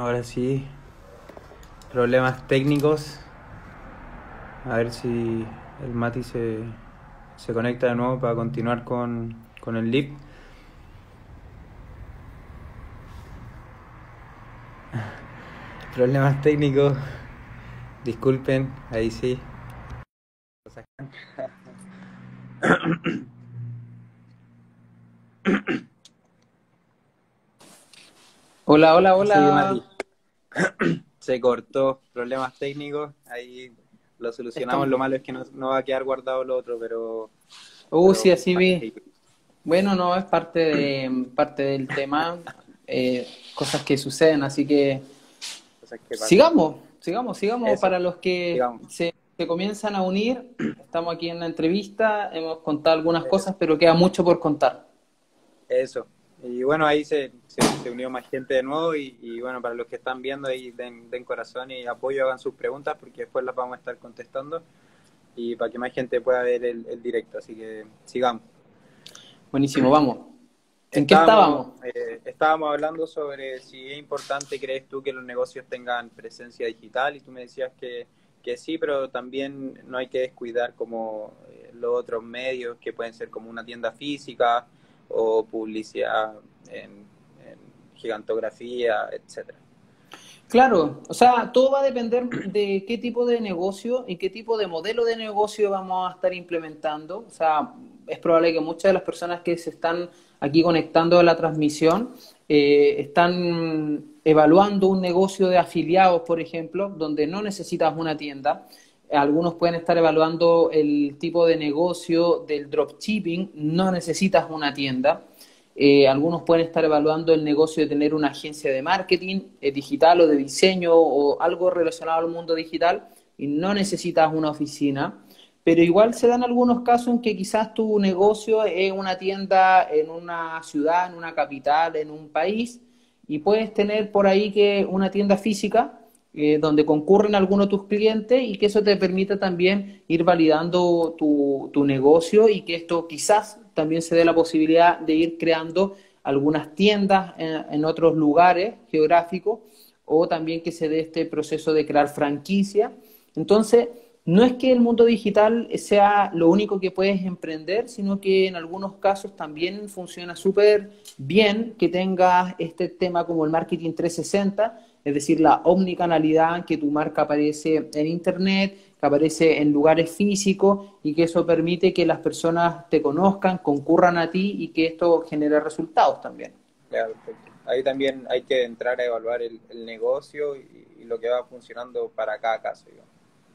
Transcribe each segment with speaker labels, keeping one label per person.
Speaker 1: Ahora sí, problemas técnicos. A ver si el Mati se conecta de nuevo para continuar con el live. Problemas técnicos, disculpen, ahí sí.
Speaker 2: Hola, hola,
Speaker 1: Sí, Mati,
Speaker 2: hola.
Speaker 1: se cortó, problemas técnicos, ahí lo solucionamos.
Speaker 2: Estamos.
Speaker 1: Lo malo es que no va a quedar guardado lo otro,
Speaker 2: Sí,
Speaker 1: pero
Speaker 2: así vi. Bueno, no, es parte del tema, cosas que suceden, así que
Speaker 1: cosas que pasan.
Speaker 2: sigamos
Speaker 1: Eso,
Speaker 2: para los que
Speaker 1: digamos,
Speaker 2: se comienzan a unir. Estamos aquí en la entrevista, hemos contado algunas
Speaker 1: eso.
Speaker 2: cosas, pero queda mucho por contar.
Speaker 1: Eso. Y bueno, ahí se unió más gente de nuevo y bueno, para los que están viendo ahí den corazón y apoyo, hagan sus preguntas porque después las vamos a estar contestando y para que más gente pueda ver el directo. Así que sigamos.
Speaker 2: Buenísimo, vamos. ¿En qué
Speaker 1: Estábamos,
Speaker 2: estábamos?
Speaker 1: estábamos hablando sobre si es importante, crees tú, que los negocios tengan presencia digital y tú me decías que sí, pero también no hay que descuidar como los otros medios que pueden ser como una tienda física o publicidad en gigantografía, etcétera.
Speaker 2: Claro, o sea, todo va a depender de qué tipo de negocio y qué tipo de modelo de negocio vamos a estar implementando. O sea, es probable que muchas de las personas que se están aquí conectando a la transmisión están evaluando un negocio de afiliados, por ejemplo, donde no necesitas una tienda. Algunos pueden estar evaluando el tipo de negocio del dropshipping, no necesitas una tienda. Algunos pueden estar evaluando el negocio de tener una agencia de marketing digital o de diseño o algo relacionado al mundo digital y no necesitas una oficina. Pero igual se dan algunos casos en que quizás tu negocio es una tienda en una ciudad, en una capital, en un país, y puedes tener por ahí que una tienda física donde concurren algunos de tus clientes y que eso te permita también ir validando tu negocio y que esto quizás también se dé la posibilidad de ir creando algunas tiendas en otros lugares geográficos o también que se dé este proceso de crear franquicia. Entonces, no es que el mundo digital sea lo único que puedes emprender, sino que en algunos casos también funciona súper bien que tengas este tema como el marketing 360, es decir, la omnicanalidad, que tu marca aparece en Internet, que aparece en lugares físicos y que eso permite que las personas te conozcan, concurran a ti y que esto genere resultados también.
Speaker 1: Ya, perfecto. Ahí también hay que entrar a evaluar el negocio y lo que va funcionando para cada caso, digamos.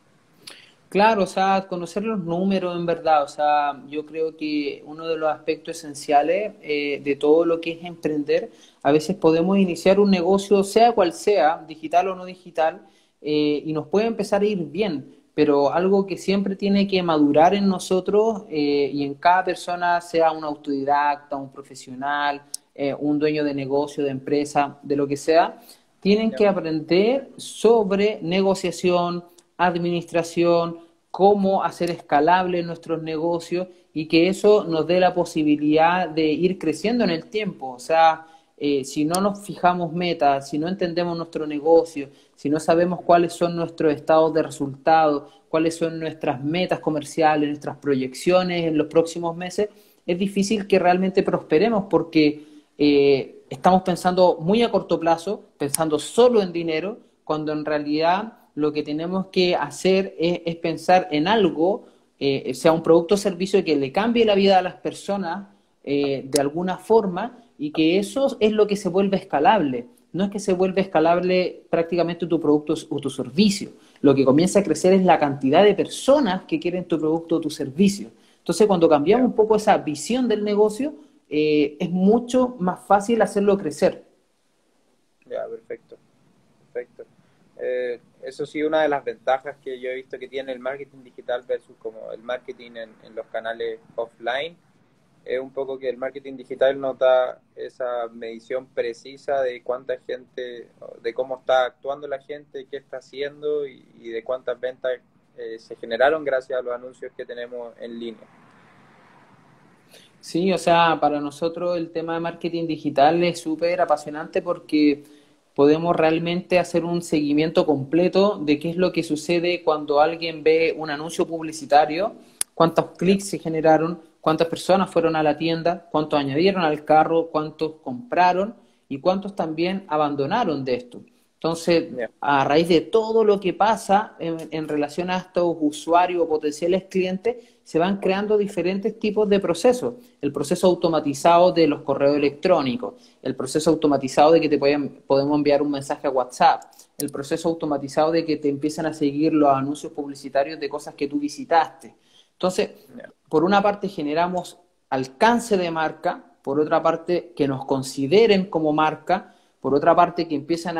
Speaker 2: Claro, o sea, conocer los números en verdad, o sea, yo creo que uno de los aspectos esenciales de todo lo que es emprender, a veces podemos iniciar un negocio, sea cual sea, digital o no digital, y nos puede empezar a ir bien, pero algo que siempre tiene que madurar en nosotros y en cada persona, sea un autodidacta, un profesional, un dueño de negocio, de empresa, de lo que sea, tienen
Speaker 1: Ya,
Speaker 2: que aprender sobre negociación, administración, cómo hacer escalable nuestros negocios y que eso nos dé la posibilidad de ir creciendo en el tiempo. O sea, si no nos fijamos metas, si no entendemos nuestro negocio, si no sabemos cuáles son nuestros estados de resultados, cuáles son nuestras metas comerciales, nuestras proyecciones en los próximos meses, es difícil que realmente prosperemos porque estamos pensando muy a corto plazo, pensando solo en dinero, cuando en realidad lo que tenemos que hacer es pensar en algo, sea un producto o servicio que le cambie la vida a las personas de alguna forma y que eso es lo que se vuelve escalable. No es que se vuelva escalable prácticamente tu producto o tu servicio. Lo que comienza a crecer es la cantidad de personas que quieren tu producto o tu servicio. Entonces, cuando cambiamos
Speaker 1: ya,
Speaker 2: un poco esa visión del negocio, es mucho más fácil hacerlo crecer.
Speaker 1: ya, perfecto. Perfecto. Eso sí, una de las ventajas que yo he visto que tiene el marketing digital versus como el marketing en los canales offline es un poco que el marketing digital nos da esa medición precisa de cuánta gente, de cómo está actuando la gente, qué está haciendo y de cuántas ventas se generaron gracias a los anuncios que tenemos en línea.
Speaker 2: Sí, o sea, para nosotros el tema de marketing digital es súper apasionante porque podemos realmente hacer un seguimiento completo de qué es lo que sucede cuando alguien ve un anuncio publicitario, cuántos
Speaker 1: Ya,
Speaker 2: clics se generaron, cuántas personas fueron a la tienda, cuántos añadieron al carro, cuántos compraron y cuántos también abandonaron de esto. Entonces,
Speaker 1: ya,
Speaker 2: a raíz de todo lo que pasa en relación a estos usuarios o potenciales clientes, se van creando diferentes tipos de procesos. El proceso automatizado de los correos electrónicos, el proceso automatizado de que podemos enviar un mensaje a WhatsApp, el proceso automatizado de que te empiezan a seguir los anuncios publicitarios de cosas que tú visitaste. Entonces,
Speaker 1: ya,
Speaker 2: por una parte generamos alcance de marca, por otra parte que nos consideren como marca, por otra parte que empiezan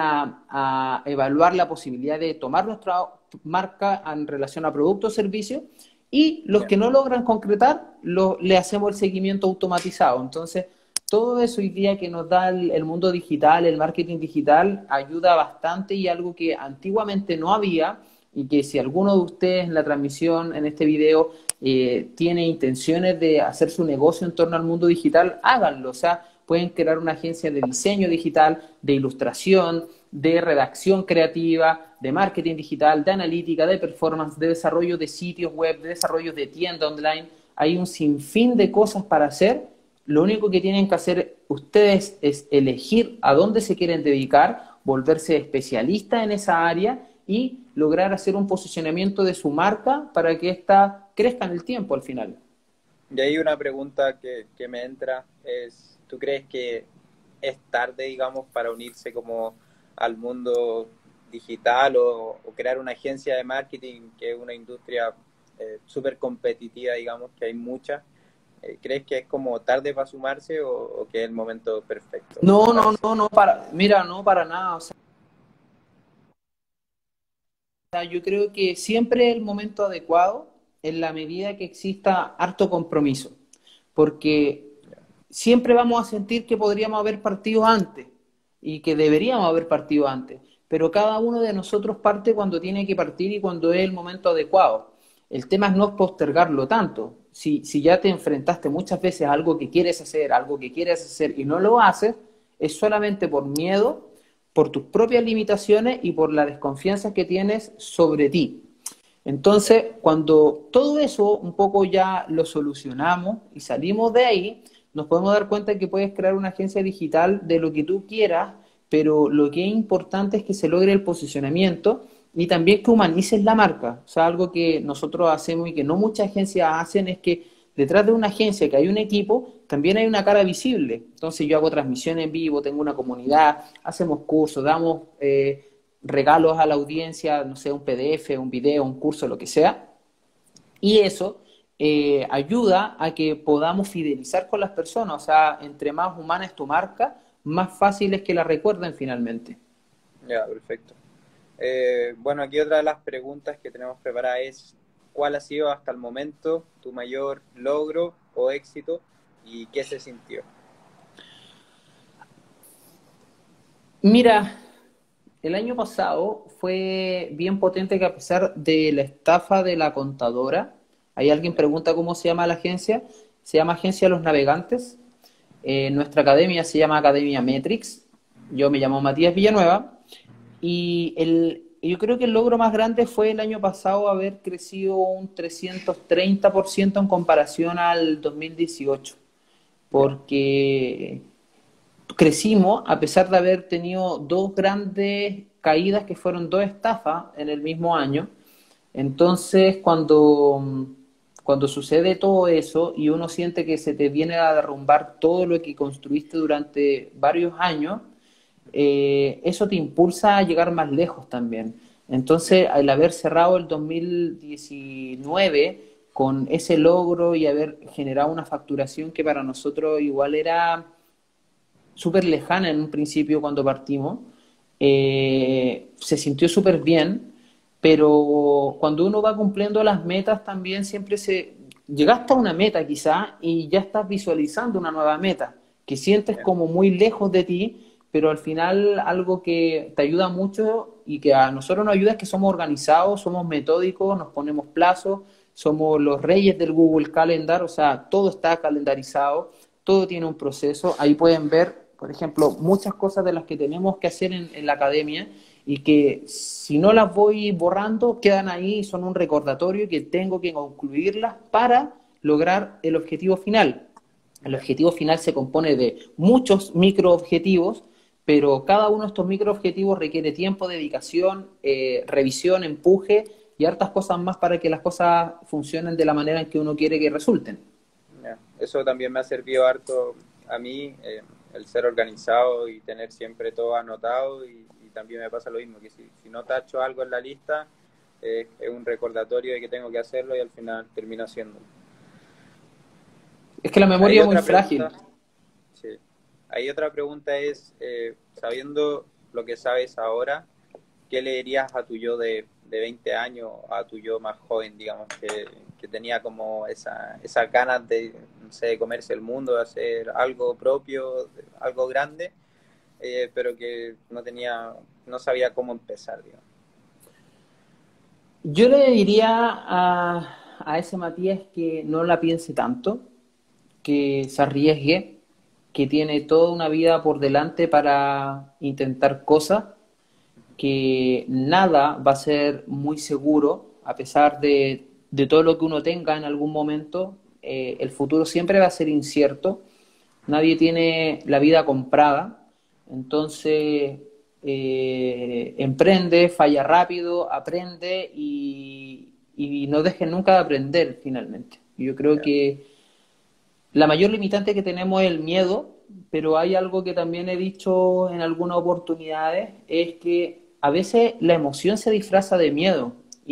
Speaker 2: a evaluar la posibilidad de tomar nuestra marca en relación a productos o servicios, y los
Speaker 1: ya.
Speaker 2: que no logran concretar, le hacemos el seguimiento automatizado. Entonces, todo eso hoy día que nos da el mundo digital, el marketing digital, ayuda bastante y algo que antiguamente no había y que si alguno de ustedes en la transmisión, en este video, tiene intenciones de hacer su negocio en torno al mundo digital, háganlo. O sea, pueden crear una agencia de diseño digital, de ilustración, de redacción creativa, de marketing digital, de analítica, de performance, de desarrollo de sitios web, de desarrollo de tienda online. Hay un sinfín de cosas para hacer. Lo único que tienen que hacer ustedes es elegir a dónde se quieren dedicar, volverse especialistas en esa área y lograr hacer un posicionamiento de su marca para que ésta crezca en el tiempo al final.
Speaker 1: Y ahí una pregunta que me entra es, ¿tú crees que es tarde, digamos, para unirse como al mundo digital o crear una agencia de marketing, que es una industria súper competitiva, digamos, que hay muchas? ¿Crees que es como tarde para sumarse o que es el momento perfecto
Speaker 2: No,
Speaker 1: para
Speaker 2: no,
Speaker 1: hacerlo?
Speaker 2: no, no, para, mira, no para nada. O sea, yo creo que siempre es el momento adecuado en la medida que exista harto compromiso, porque siempre vamos a sentir que podríamos haber partido antes y que deberíamos haber partido antes, pero cada uno de nosotros parte cuando tiene que partir y cuando es el momento adecuado. El tema es no postergarlo tanto. Si ya te enfrentaste muchas veces a algo que quieres hacer, algo que quieres hacer y no lo haces, es solamente por miedo, por tus propias limitaciones y por la desconfianza que tienes sobre ti. Entonces, cuando todo eso un poco ya lo solucionamos y salimos de ahí, nos podemos dar cuenta que puedes crear una agencia digital de lo que tú quieras, pero lo que es importante es que se logre el posicionamiento y también que humanices la marca. O sea, algo que nosotros hacemos y que no muchas agencias hacen es que detrás de una agencia que hay un equipo, también hay una cara visible. Entonces yo hago transmisiones en vivo, tengo una comunidad, hacemos cursos, damos regalos a la audiencia, no sé, un PDF, un video, un curso, lo que sea. Y eso ayuda a que podamos fidelizar con las personas. O sea, entre más humana es tu marca, más fácil es que la recuerden finalmente.
Speaker 1: Ya, perfecto. Bueno, aquí otra de las preguntas que tenemos preparadas es, ¿cuál ha sido hasta el momento tu mayor logro o éxito y qué se sintió?
Speaker 2: Mira, el año pasado fue bien potente que a pesar de la estafa de la contadora, hay alguien
Speaker 1: Ya,
Speaker 2: pregunta cómo se llama la agencia, se llama Agencia Los Navegantes. Nuestra academia se llama Academia Metrix, yo me llamo Matías Villanueva, y yo creo que el logro más grande fue el año pasado haber crecido un 330% en comparación al 2018,
Speaker 1: ya,
Speaker 2: porque crecimos a pesar de haber tenido dos grandes caídas que fueron dos estafas en el mismo año. Entonces, cuando sucede todo eso y uno siente que se te viene a derrumbar todo lo que construiste durante varios años, eso te impulsa a llegar más lejos también. Entonces, al haber cerrado el 2019 con ese logro y haber generado una facturación que para nosotros igual era súper lejana en un principio cuando partimos, se sintió súper bien, pero cuando uno va cumpliendo las metas también siempre llegaste a una meta quizá y ya estás visualizando una nueva meta, que sientes
Speaker 1: ya,
Speaker 2: como muy lejos de ti, pero al final algo que te ayuda mucho y que a nosotros nos ayuda es que somos organizados, somos metódicos, nos ponemos plazos, somos los reyes del Google Calendar, o sea, todo está calendarizado, todo tiene un proceso. Ahí pueden ver por ejemplo, muchas cosas de las que tenemos que hacer en la academia y que si no las voy borrando, quedan ahí, son un recordatorio que tengo que concluirlas para lograr el objetivo final. El
Speaker 1: Ya.
Speaker 2: objetivo final se compone de muchos microobjetivos, pero cada uno de estos microobjetivos requiere tiempo, dedicación, revisión, empuje y hartas cosas más para que las cosas funcionen de la manera en que uno quiere que resulten.
Speaker 1: Ya. Eso también me ha servido harto a mí, el ser organizado y tener siempre todo anotado y también me pasa lo mismo, que si no tacho algo en la lista, es un recordatorio de que tengo que hacerlo y al final termino haciéndolo.
Speaker 2: Es que la
Speaker 1: Hay
Speaker 2: memoria es muy
Speaker 1: otra pregunta,
Speaker 2: frágil.
Speaker 1: sí. Hay otra pregunta es, sabiendo lo que sabes ahora, ¿qué le dirías a tu yo de 20 años, a tu yo más joven, digamos, que tenía como esa ganas de, no sé, de comerse el mundo, de hacer algo propio, algo grande, pero que no sabía cómo empezar, digamos?
Speaker 2: Yo le diría a ese Matías que no la piense tanto, que se arriesgue, que tiene toda una vida por delante para intentar cosas, que nada va a ser muy seguro, a pesar de todo lo que uno tenga en algún momento, el futuro siempre va a ser incierto, nadie tiene la vida comprada, entonces emprende, falla rápido, aprende y no dejen nunca de aprender finalmente. Yo creo
Speaker 1: Ya.
Speaker 2: que la mayor limitante que tenemos es el miedo, pero hay algo que también he dicho en algunas oportunidades, es que a veces la emoción se disfraza de miedo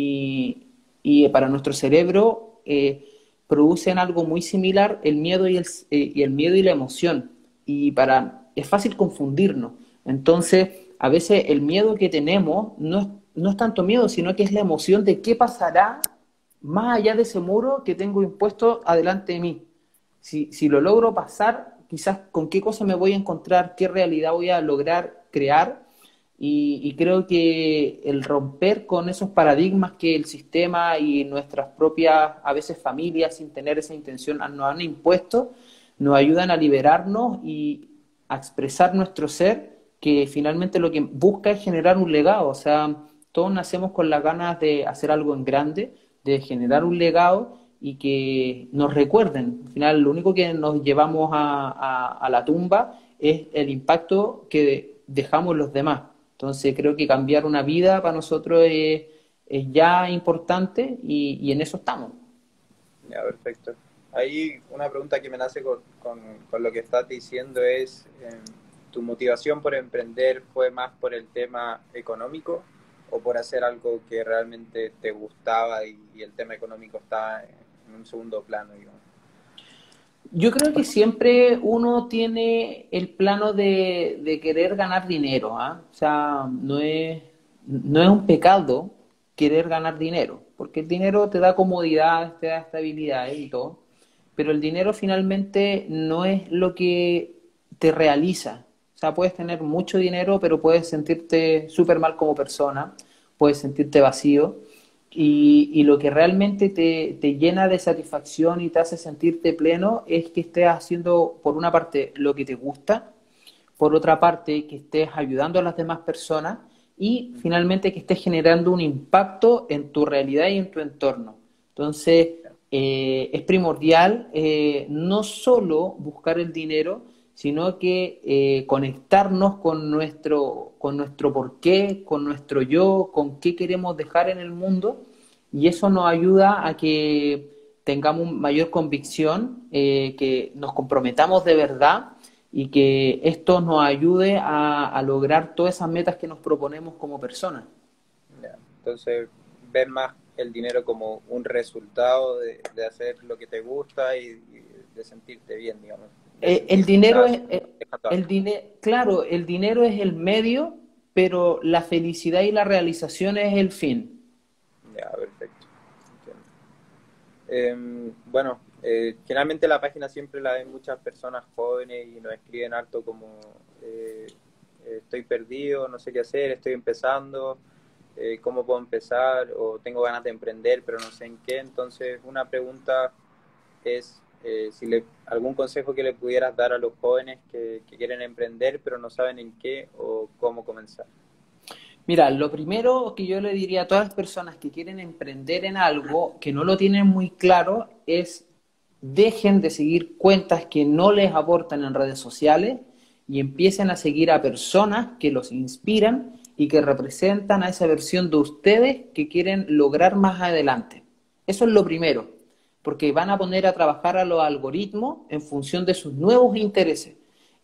Speaker 2: y para nuestro cerebro producen algo muy similar el miedo y el miedo y la emoción. Es fácil confundirnos. Entonces, a veces el miedo que tenemos no es tanto miedo, sino que es la emoción de qué pasará más allá de ese muro que tengo impuesto adelante de mí. Si lo logro pasar, quizás con qué cosa me voy a encontrar, qué realidad voy a lograr crear. Y creo que el romper con esos paradigmas que el sistema y nuestras propias, a veces familias, sin tener esa intención, nos han impuesto, nos ayudan a liberarnos y a expresar nuestro ser, que finalmente lo que busca es generar un legado. O sea, todos nacemos con las ganas de hacer algo en grande, de generar un legado y que nos recuerden. Al final, lo único que nos llevamos a la tumba es el impacto que dejamos los demás. Entonces, creo que cambiar una vida para nosotros es ya importante y en eso estamos.
Speaker 1: Ya, perfecto. Ahí una pregunta que me nace con lo que estás diciendo es, ¿tu motivación por emprender fue más por el tema económico o por hacer algo que realmente te gustaba y el tema económico está en un segundo plano, digamos?
Speaker 2: Yo creo que siempre uno tiene el plano de querer ganar dinero, ¿ah? O sea, no es un pecado querer ganar dinero, porque el dinero te da comodidad, te da estabilidad y todo, pero el dinero finalmente no es lo que te realiza. O sea, puedes tener mucho dinero, pero puedes sentirte súper mal como persona, puedes sentirte vacío. Y lo que realmente te llena de satisfacción y te hace sentirte pleno es que estés haciendo, por una parte, lo que te gusta, por otra parte, que estés ayudando a las demás personas y finalmente que estés generando un impacto en tu realidad y en tu entorno. Entonces, es primordial no solo buscar el dinero, sino que conectarnos con nuestro porqué, con nuestro yo, con qué queremos dejar en el mundo, y eso nos ayuda a que tengamos mayor convicción, que nos comprometamos de verdad y que esto nos ayude a lograr todas esas metas que nos proponemos como personas.
Speaker 1: Ya. Entonces, ver más el dinero como un resultado de hacer lo que te gusta y de sentirte bien, digamos, de
Speaker 2: El
Speaker 1: sentir que
Speaker 2: dinero
Speaker 1: estás
Speaker 2: es,
Speaker 1: dejando algo.
Speaker 2: claro, el dinero es el medio, pero la felicidad y la realización es el fin.
Speaker 1: Ya, perfecto. Entiendo. Bueno, generalmente la página siempre la ven muchas personas jóvenes y nos escriben harto como eh, estoy perdido, no sé qué hacer, estoy empezando, cómo puedo empezar o tengo ganas de emprender pero no sé en qué. Entonces una pregunta es algún consejo que le pudieras dar a los jóvenes que quieren emprender pero no saben en qué o cómo comenzar.
Speaker 2: Mira, lo primero que yo le diría a todas las personas que quieren emprender en algo, que no lo tienen muy claro, es dejen de seguir cuentas que no les aportan en redes sociales y empiecen a seguir a personas que los inspiran y que representan a esa versión de ustedes que quieren lograr más adelante. Eso es lo primero, porque van a poner a trabajar a los algoritmos en función de sus nuevos intereses.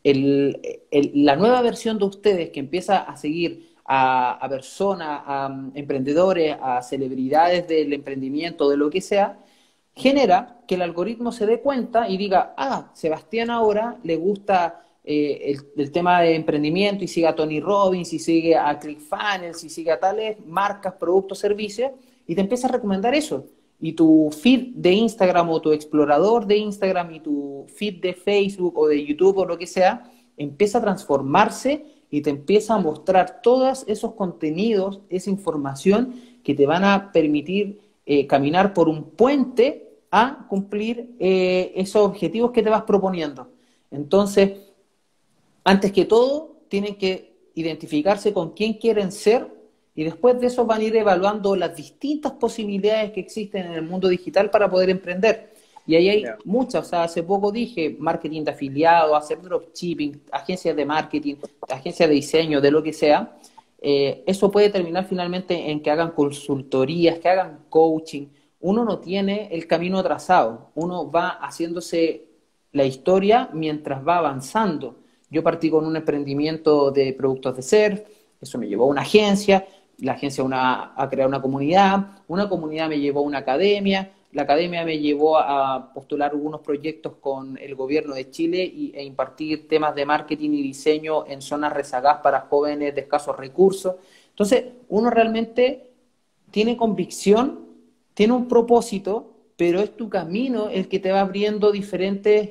Speaker 2: La nueva versión de ustedes que empieza a seguir a personas, a emprendedores, a celebridades del emprendimiento, de lo que sea, genera que el algoritmo se dé cuenta y diga, ah, Sebastián ahora le gusta el tema de emprendimiento y sigue a Tony Robbins y sigue a ClickFunnels y sigue a tales marcas, productos, servicios y te empieza a recomendar eso. Y tu feed de Instagram o tu explorador de Instagram y tu feed de Facebook o de YouTube o lo que sea, empieza a transformarse y te empieza a mostrar todos esos contenidos, esa información que te van a permitir caminar por un puente a cumplir esos objetivos que te vas proponiendo. Entonces, antes que todo, tienen que identificarse con quién quieren ser y después de eso van a ir evaluando las distintas posibilidades que existen en el mundo digital para poder emprender. Y ahí hay muchas, o sea, hace poco dije marketing de afiliados, hacer dropshipping, agencias de marketing, agencias de diseño, de lo que sea. Eso puede terminar finalmente en que hagan consultorías, que hagan coaching. Uno no tiene el camino trazado, uno va haciéndose la historia mientras va avanzando. Yo partí con un emprendimiento de productos de surf, eso me llevó a una agencia, la agencia a crear una comunidad me llevó a una academia, la academia me llevó a postular algunos proyectos con el gobierno de Chile e impartir temas de marketing y diseño en zonas rezagadas para jóvenes de escasos recursos. Entonces, uno realmente tiene convicción, tiene un propósito, pero es tu camino el que te va abriendo diferentes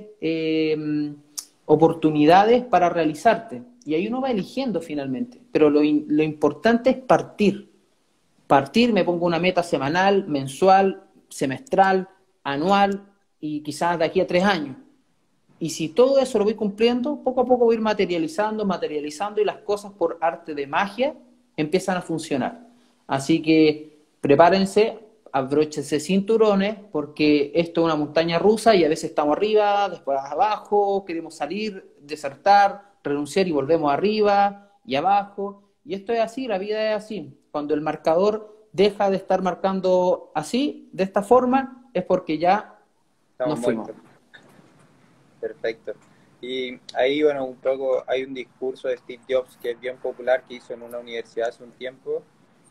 Speaker 2: oportunidades para realizarte. Y ahí uno va eligiendo finalmente. Pero lo importante es partir. Partir, me pongo una meta semanal, mensual, semestral, anual y quizás de aquí a 3 años. Y si todo eso lo voy cumpliendo, poco a poco voy a ir materializando y las cosas por arte de magia empiezan a funcionar. Así que prepárense, abróchense cinturones, porque esto es una montaña rusa y a veces estamos arriba, después abajo, queremos salir, desertar, renunciar y volvemos arriba y abajo. Y esto es así, la vida es así. Cuando el marcador deja de estar marcando así, de esta forma, es porque ya nos fuimos.
Speaker 1: Perfecto. Y ahí, bueno, un poco hay un discurso de Steve Jobs que es bien popular, que hizo en una universidad hace un tiempo,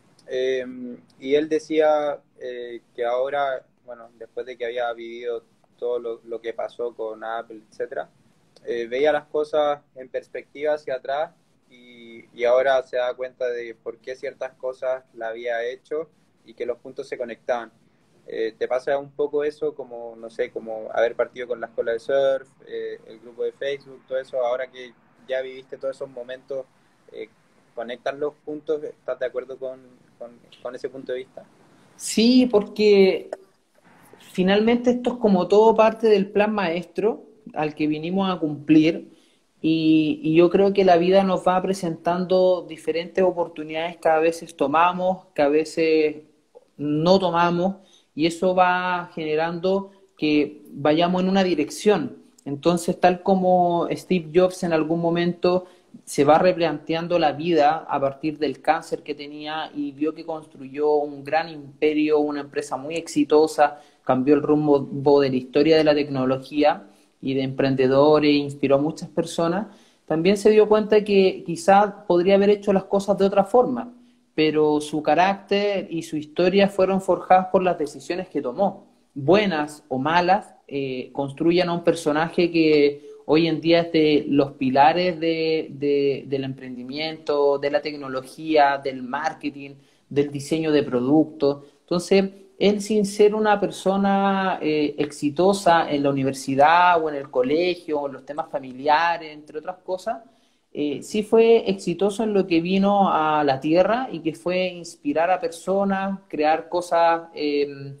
Speaker 1: y él decía que ahora, bueno, después de que había vivido todo lo que pasó con Apple, etcétera, veía las cosas en perspectiva hacia atrás y ahora se da cuenta de por qué ciertas cosas la había hecho y que los puntos se conectaban. ¿Te pasa un poco eso, como, no sé, como haber partido con la escuela de surf, el grupo de Facebook, todo eso, ahora que ya viviste todos esos momentos, conectan los puntos? ¿Estás de acuerdo con ese punto de vista?
Speaker 2: Sí, porque finalmente esto es como todo parte del plan maestro al que vinimos a cumplir y yo creo que la vida nos va presentando diferentes oportunidades que a veces tomamos, que a veces no tomamos y eso va generando que vayamos en una dirección. Entonces, tal como Steve Jobs en algún momento se va replanteando la vida a partir del cáncer que tenía y vio que construyó un gran imperio, una empresa muy exitosa, cambió el rumbo de la historia de la tecnología y de emprendedores, inspiró a muchas personas, también se dio cuenta que quizás podría haber hecho las cosas de otra forma, pero su carácter y su historia fueron forjadas por las decisiones que tomó, buenas o malas, construyen a un personaje que hoy en día es de los pilares del emprendimiento, de la tecnología, del marketing, del diseño de productos. Entonces, él sin ser una persona exitosa en la universidad o en el colegio, o en los temas familiares, entre otras cosas, sí fue exitoso en lo que vino a la Tierra y que fue inspirar a personas, crear cosas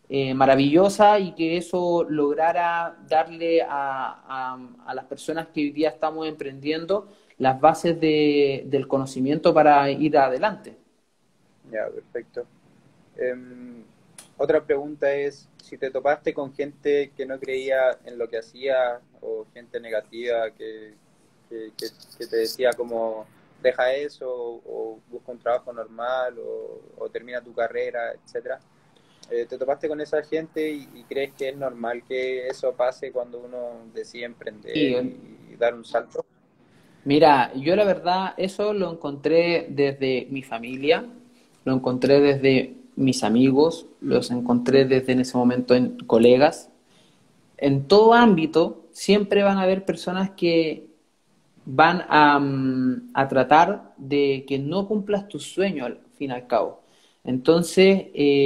Speaker 2: maravillosa y que eso lograra darle a las personas que hoy día estamos emprendiendo las bases del conocimiento para ir adelante.
Speaker 1: Ya, perfecto. Em, Otra pregunta es, si te topaste con gente que no creía en lo que hacía o gente negativa que te decía como deja eso o busca un trabajo normal o termina tu carrera, etcétera. ¿Te topaste con esa gente y crees que es normal que eso pase cuando uno decide
Speaker 2: Y
Speaker 1: emprender y dar un salto?
Speaker 2: mira, yo la verdad eso lo encontré desde mi familia, lo encontré desde mis amigos, los encontré desde en ese momento en colegas. En todo ámbito siempre van a haber personas que van a tratar de que no cumplas tus sueños al fin y al cabo. Entonces,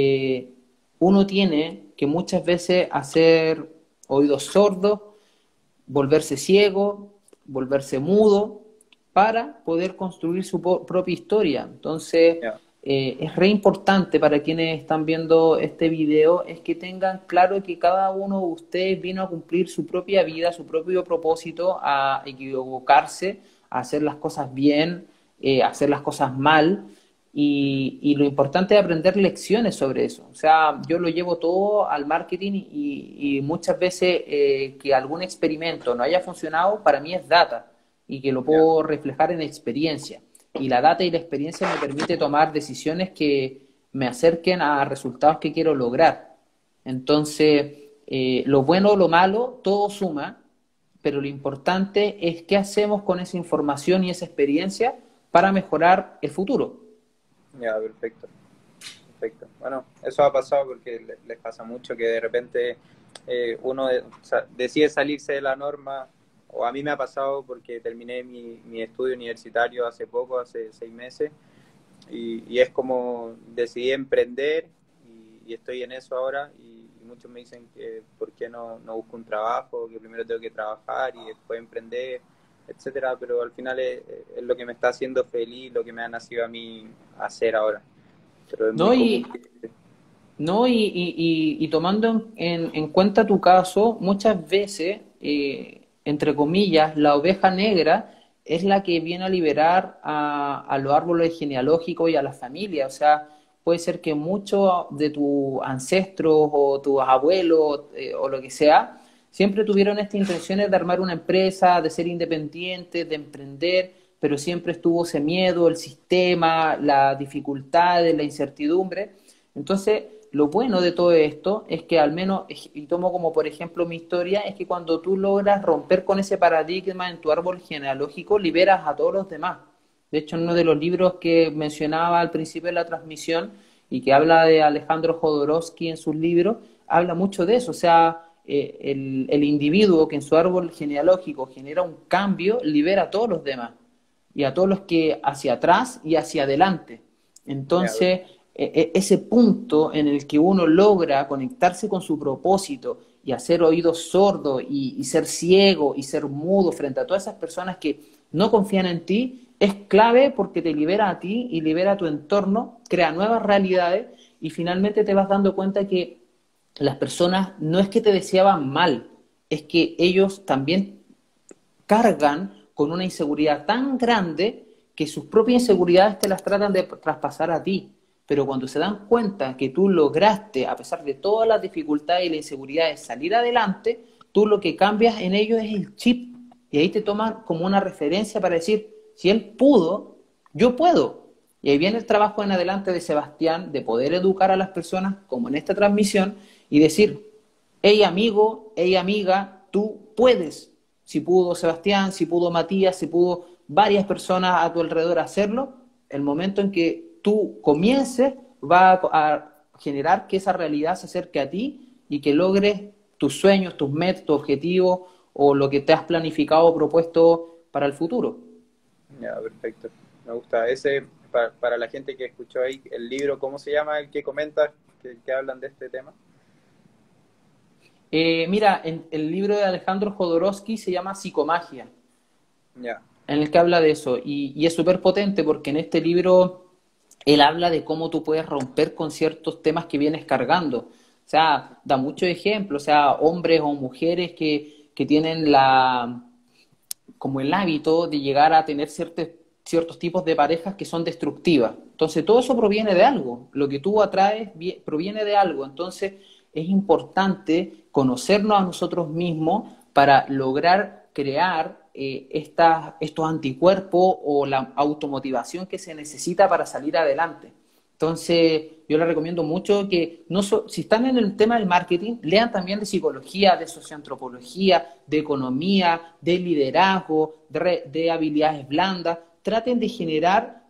Speaker 2: uno tiene que muchas veces hacer oídos sordos, volverse ciego, volverse mudo, para poder construir su propia historia. Entonces,
Speaker 1: Ya,
Speaker 2: es re importante para quienes están viendo este video, es que tengan claro que cada uno de ustedes vino a cumplir su propia vida, su propio propósito, a equivocarse, a hacer las cosas bien, a hacer las cosas mal. Y lo importante es aprender lecciones sobre eso. O sea, yo lo llevo todo al marketing y muchas veces que algún experimento no haya funcionado, para mí es data y que lo
Speaker 1: ya,
Speaker 2: puedo reflejar en experiencia. Y la data y la experiencia me permite tomar decisiones que me acerquen a resultados que quiero lograr. Entonces, lo bueno o lo malo, todo suma, pero lo importante es qué hacemos con esa información y esa experiencia para mejorar el futuro.
Speaker 1: ya, perfecto. Perfecto. Bueno, eso ha pasado porque les pasa mucho que de repente uno decide salirse de la norma, o a mí me ha pasado porque terminé mi estudio universitario hace poco, hace 6 meses, y es como decidí emprender y estoy en eso ahora y muchos me dicen que por qué no busco un trabajo, que primero tengo que trabajar y después emprender, etcétera, pero al final es lo que me está haciendo feliz, lo que me ha nacido a mí hacer ahora, pero es muy
Speaker 2: ¿No?
Speaker 1: común
Speaker 2: Y, no, y tomando en cuenta tu caso, muchas veces, entre comillas, la oveja negra es la que viene a liberar a los árboles genealógicos y a la familia. O sea, puede ser que muchos de tus ancestros o tus abuelos o lo que sea, siempre tuvieron estas intenciones de armar una empresa, de ser independientes, de emprender, pero siempre estuvo ese miedo, el sistema, las dificultades, la incertidumbre. Entonces, lo bueno de todo esto es que al menos, y tomo como por ejemplo mi historia, es que cuando tú logras romper con ese paradigma en tu árbol genealógico, liberas a todos los demás. De hecho, en uno de los libros que mencionaba al principio de la transmisión y que habla de Alejandro Jodorowsky en sus libros, habla mucho de eso. O sea, el individuo que en su árbol genealógico genera un cambio, libera a todos los demás y a todos los que hacia atrás y hacia adelante.
Speaker 1: ya,
Speaker 2: Entonces, ese punto en el que uno logra conectarse con su propósito y hacer oídos sordos y ser ciego y ser mudo frente a todas esas personas que no confían en ti, es clave porque te libera a ti y libera a tu entorno, crea nuevas realidades y finalmente te vas dando cuenta que las personas no es que te deseaban mal, es que ellos también cargan con una inseguridad tan grande que sus propias inseguridades te las tratan de traspasar a ti. Pero cuando se dan cuenta que tú lograste, a pesar de todas las dificultades y la inseguridad, de salir adelante, tú lo que cambias en ellos es el chip. Y ahí te toman como una referencia para decir, si él pudo, yo puedo. Y ahí viene el trabajo en adelante de Sebastián, de poder educar a las personas, como en esta transmisión, y decir, hey amigo, hey amiga, tú puedes. Si pudo Sebastián, si pudo Matías, si pudo varias personas a tu alrededor hacerlo, el momento en que tú comiences va a generar que esa realidad se acerque a ti y que logres tus sueños, tus metas, tus objetivos o lo que te has planificado o propuesto para el futuro.
Speaker 1: ya, perfecto. Me gusta. Ese, para la gente que escuchó ahí, el libro, ¿cómo se llama el que comentas que hablan de este tema?
Speaker 2: Mira, en el libro de Alejandro Jodorowsky se llama Psicomagia,
Speaker 1: Ya,
Speaker 2: en el que habla de eso. Y es súper potente porque en este libro él habla de cómo tú puedes romper con ciertos temas que vienes cargando. O sea, da muchos ejemplos, o sea, hombres o mujeres que tienen como el hábito de llegar a tener ciertos tipos de parejas que son destructivas. Entonces, todo eso proviene de algo. Lo que tú atraes proviene de algo. Entonces, es importante conocernos a nosotros mismos para lograr crear estos anticuerpos o la automotivación que se necesita para salir adelante. Entonces, yo les recomiendo mucho que, si están en el tema del marketing, lean también de psicología, de socioantropología, de economía, de liderazgo, de habilidades blandas. Traten de generar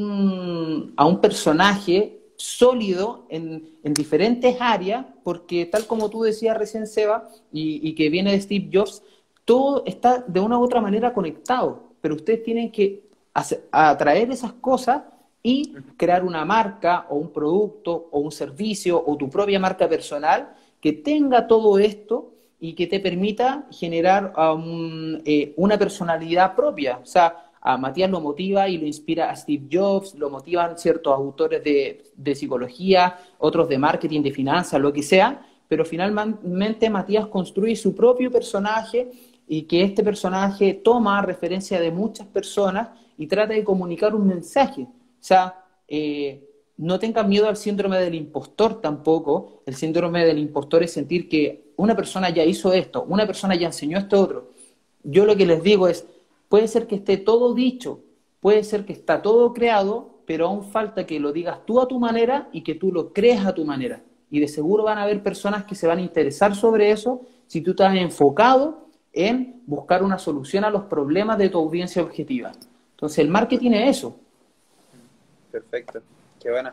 Speaker 2: a un personaje sólido en diferentes áreas, porque tal como tú decías recién, Seba, y que viene de Steve Jobs, todo está de una u otra manera conectado, pero ustedes tienen que atraer esas cosas y crear una marca o un producto o un servicio o tu propia marca personal que tenga todo esto y que te permita generar una personalidad propia. O sea, a Matías lo motiva y lo inspira a Steve Jobs, lo motivan ciertos autores de psicología, otros de marketing, de finanzas, lo que sea, pero finalmente Matías construye su propio personaje y que este personaje toma referencia de muchas personas y trata de comunicar un mensaje. O sea, no tengan miedo al síndrome del impostor tampoco. El síndrome del impostor es sentir que una persona ya hizo esto, una persona ya enseñó esto otro. Yo lo que les digo es, puede ser que esté todo dicho, puede ser que está todo creado, pero aún falta que lo digas tú a tu manera y que tú lo creas a tu manera. Y de seguro van a haber personas que se van a interesar sobre eso si tú estás enfocado en buscar una solución a los problemas de tu audiencia objetiva. Entonces, el marketing es eso.
Speaker 1: Perfecto, qué buena.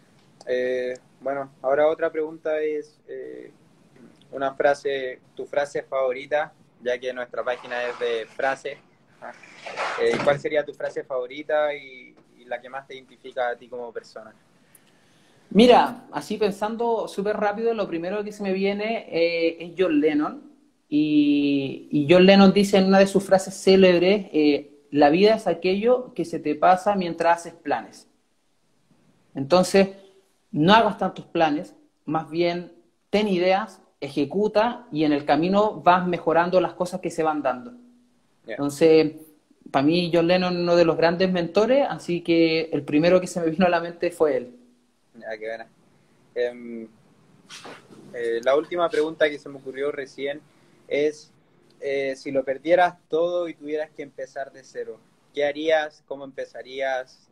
Speaker 1: Bueno, ahora otra pregunta es una frase, tu frase favorita, ya que nuestra página es de frases. ¿Cuál sería tu frase favorita y la que más te identifica a ti como persona?
Speaker 2: Mira, así pensando súper rápido, lo primero que se me viene es John Lennon. Y John Lennon dice en una de sus frases célebres, la vida es aquello que se te pasa mientras haces planes. Entonces, no hagas tantos planes, más bien ten ideas, ejecuta y en el camino vas mejorando las cosas que se van dando.
Speaker 1: Yeah.
Speaker 2: Entonces, para mí John Lennon es uno de los grandes mentores, así que el primero que se me vino a la mente fue él.
Speaker 1: Qué buena. La última pregunta que se me ocurrió recién es, si lo perdieras todo y tuvieras que empezar de cero, ¿qué harías? ¿Cómo empezarías?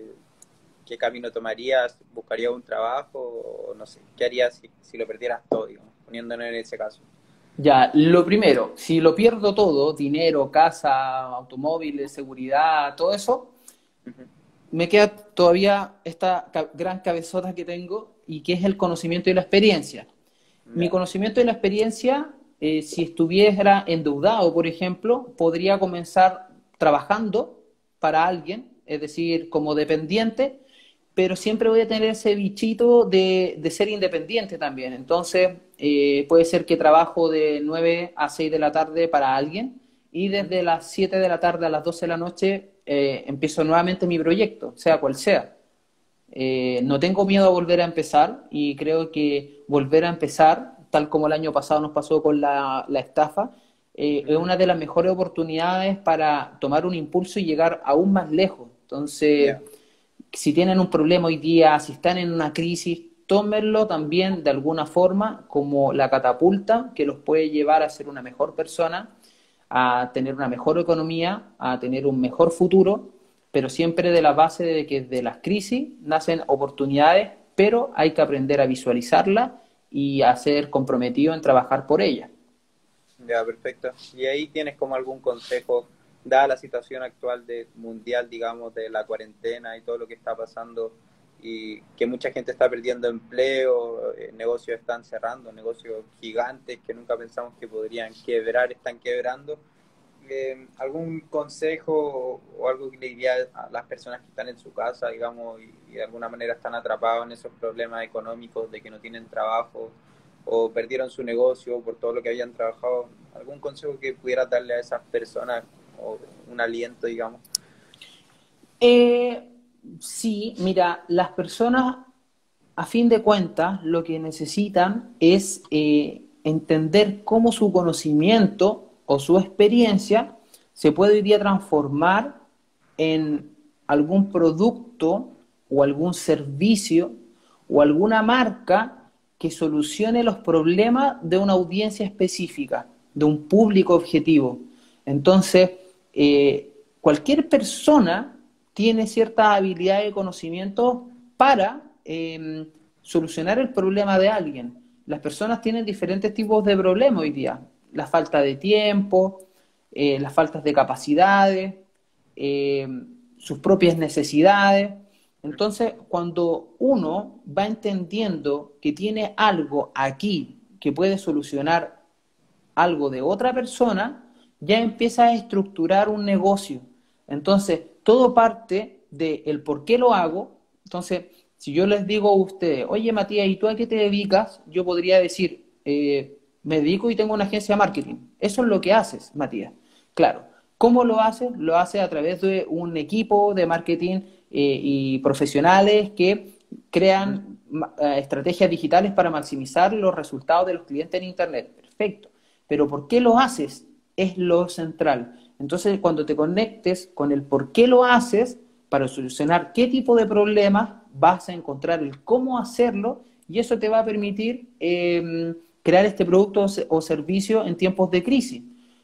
Speaker 1: ¿Qué camino tomarías? ¿Buscarías un trabajo? O no sé, ¿qué harías si lo perdieras todo, digamos, poniéndonos en ese caso?
Speaker 2: Ya, lo primero, si lo pierdo todo, dinero, casa, automóviles, seguridad, todo eso,
Speaker 1: Uh-huh.
Speaker 2: me queda todavía esta gran cabezota que tengo y que es el conocimiento y la experiencia. Mi
Speaker 1: Yeah.
Speaker 2: conocimiento y la experiencia, si estuviera endeudado, por ejemplo, podría comenzar trabajando para alguien, es decir, como dependiente, pero siempre voy a tener ese bichito de ser independiente también. Entonces, puede ser que trabajo de 9 a 6 de la tarde para alguien y
Speaker 1: Uh-huh.
Speaker 2: desde las 7 de la tarde a las 12 de la noche empiezo nuevamente mi proyecto, sea cual sea. No tengo miedo a volver a empezar y creo que volver a empezar, tal como el año pasado nos pasó con la estafa, es
Speaker 1: Uh-huh.
Speaker 2: una de las mejores oportunidades para tomar un impulso y llegar aún más lejos. Entonces,
Speaker 1: Yeah.
Speaker 2: si tienen un problema hoy día, si están en una crisis, tómenlo también de alguna forma como la catapulta que los puede llevar a ser una mejor persona, a tener una mejor economía, a tener un mejor futuro, pero siempre de la base de que de las crisis nacen oportunidades, pero hay que aprender a visualizarlas y a ser comprometido en trabajar por ellas.
Speaker 1: Ya, perfecto. ¿Y ahí tienes como algún consejo, dada la situación actual mundial, digamos, de la cuarentena y todo lo que está pasando y que mucha gente está perdiendo empleo, negocios están cerrando, negocios gigantes que nunca pensamos que podrían quebrar, están quebrando? ¿Algún consejo o algo que le diría a las personas que están en su casa, digamos, y de alguna manera están atrapados en esos problemas económicos de que no tienen trabajo o perdieron su negocio por todo lo que habían trabajado? ¿Algún consejo que pudieras darle a esas personas o un aliento, digamos?
Speaker 2: Eh, sí, mira, las personas a fin de cuentas, lo que necesitan es entender cómo su conocimiento o su experiencia se puede hoy día transformar en algún producto o algún servicio o alguna marca que solucione los problemas de una audiencia específica, de un público objetivo. Entonces, cualquier persona tiene ciertas habilidades y conocimientos para solucionar el problema de alguien. Las personas tienen diferentes tipos de problemas hoy día. La falta de tiempo, las faltas de capacidades, eh, sus propias necesidades. Entonces, cuando uno va entendiendo que tiene algo aquí que puede solucionar algo de otra persona, ya empieza a estructurar un negocio. Entonces, todo parte del por qué lo hago. Entonces, si yo les digo a ustedes, oye Matías, ¿y tú a qué te dedicas? Yo podría decir, me dedico y tengo una agencia de marketing. Eso es lo que haces, Matías. Claro. ¿Cómo lo haces? Lo haces a través de un equipo de marketing y profesionales que crean estrategias digitales para maximizar los resultados de los clientes en Internet. Perfecto. Pero ¿por qué lo haces? Es lo central. Entonces, cuando te conectes con el por qué lo haces, para solucionar qué tipo de problemas, vas a encontrar el cómo hacerlo y eso te va a permitir crear este producto o servicio en tiempos de crisis.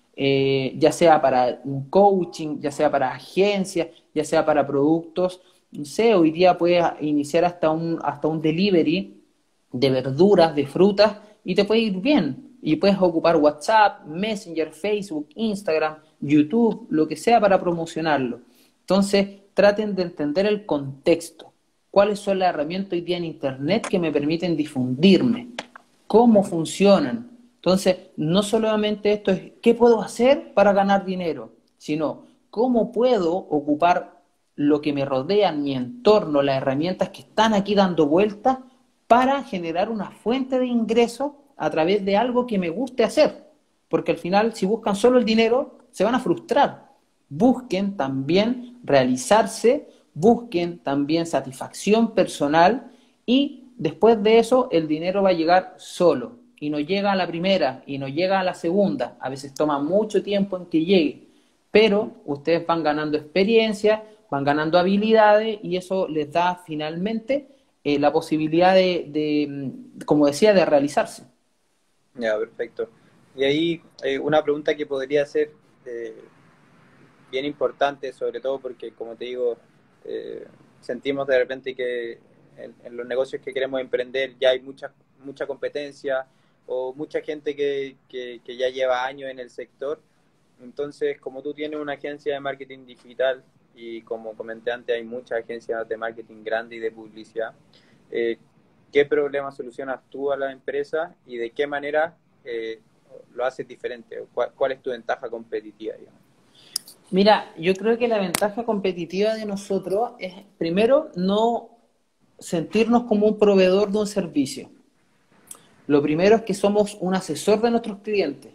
Speaker 2: Ya sea para un coaching, ya sea para agencias, ya sea para productos. No sé, hoy día puedes iniciar hasta un delivery de verduras, de frutas, y te puede ir bien. Y puedes ocupar WhatsApp, Messenger, Facebook, Instagram, YouTube, lo que sea para promocionarlo. Entonces, traten de entender el contexto. ¿Cuáles son las herramientas hoy día en Internet que me permiten difundirme? ¿Cómo funcionan? Entonces, no solamente esto es qué puedo hacer para ganar dinero, sino cómo puedo ocupar lo que me rodea, mi entorno, las herramientas que están aquí dando vueltas para generar una fuente de ingresos a través de algo que me guste hacer. Porque al final, si buscan solo el dinero, se van a frustrar. Busquen también realizarse, busquen también satisfacción personal y después de eso el dinero va a llegar solo y no llega a la primera y no llega a la segunda. A veces toma mucho tiempo en que llegue, pero ustedes van ganando experiencia, van ganando habilidades y eso les da finalmente la posibilidad como decía, de realizarse.
Speaker 1: Ya, perfecto. Y ahí una pregunta que podría ser eh, bien importante, sobre todo porque, como te digo, sentimos de repente que en los negocios que queremos emprender ya hay mucha competencia o mucha gente que ya lleva años en el sector. Entonces, como tú tienes una agencia de marketing digital y como comenté antes, hay muchas agencias de marketing grande y de publicidad, eh, ¿qué problema solucionas tú a la empresa y de qué manera lo haces diferente? ¿Cuál es tu ventaja competitiva, digamos?
Speaker 2: Mira, yo creo que la ventaja competitiva de nosotros es, primero, no sentirnos como un proveedor de un servicio. Lo primero es que somos un asesor de nuestros clientes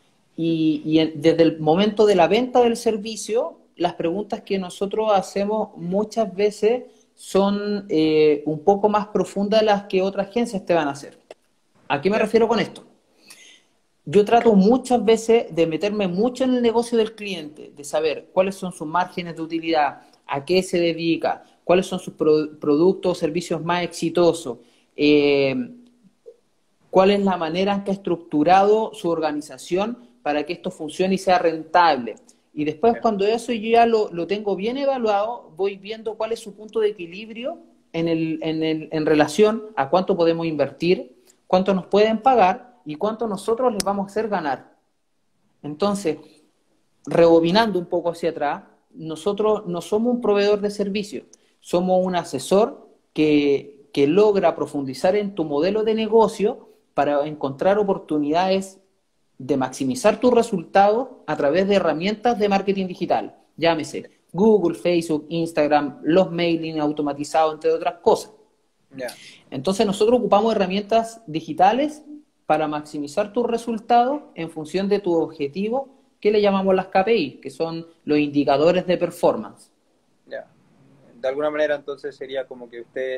Speaker 2: desde el momento de la venta del servicio, las preguntas que nosotros hacemos muchas veces son un poco más profundas de las que otras agencias te van a hacer. ¿A qué me
Speaker 1: Ya,
Speaker 2: refiero con esto? Yo trato muchas veces de meterme mucho en el negocio del cliente, de saber cuáles son sus márgenes de utilidad, a qué se dedica, cuáles son sus productos o servicios más exitosos, cuál es la manera en que ha estructurado su organización para que esto funcione y sea rentable. Y después,
Speaker 1: ya,
Speaker 2: cuando eso yo ya lo tengo bien evaluado, voy viendo cuál es su punto de equilibrio en relación a cuánto podemos invertir, cuánto nos pueden pagar y cuánto nosotros les vamos a hacer ganar. Entonces, rebobinando un poco hacia atrás, nosotros no somos un proveedor de servicios, somos un asesor que logra profundizar en tu modelo de negocio para encontrar oportunidades de maximizar tus resultados a través de herramientas de marketing digital. Llámese Google, Facebook, Instagram, los mailing automatizados, entre otras cosas.
Speaker 1: ya.
Speaker 2: Entonces nosotros ocupamos herramientas digitales para maximizar tus resultados en función de tu objetivo, que le llamamos las KPI, que son los indicadores de performance.
Speaker 1: Ya. De alguna manera entonces sería como que ustedes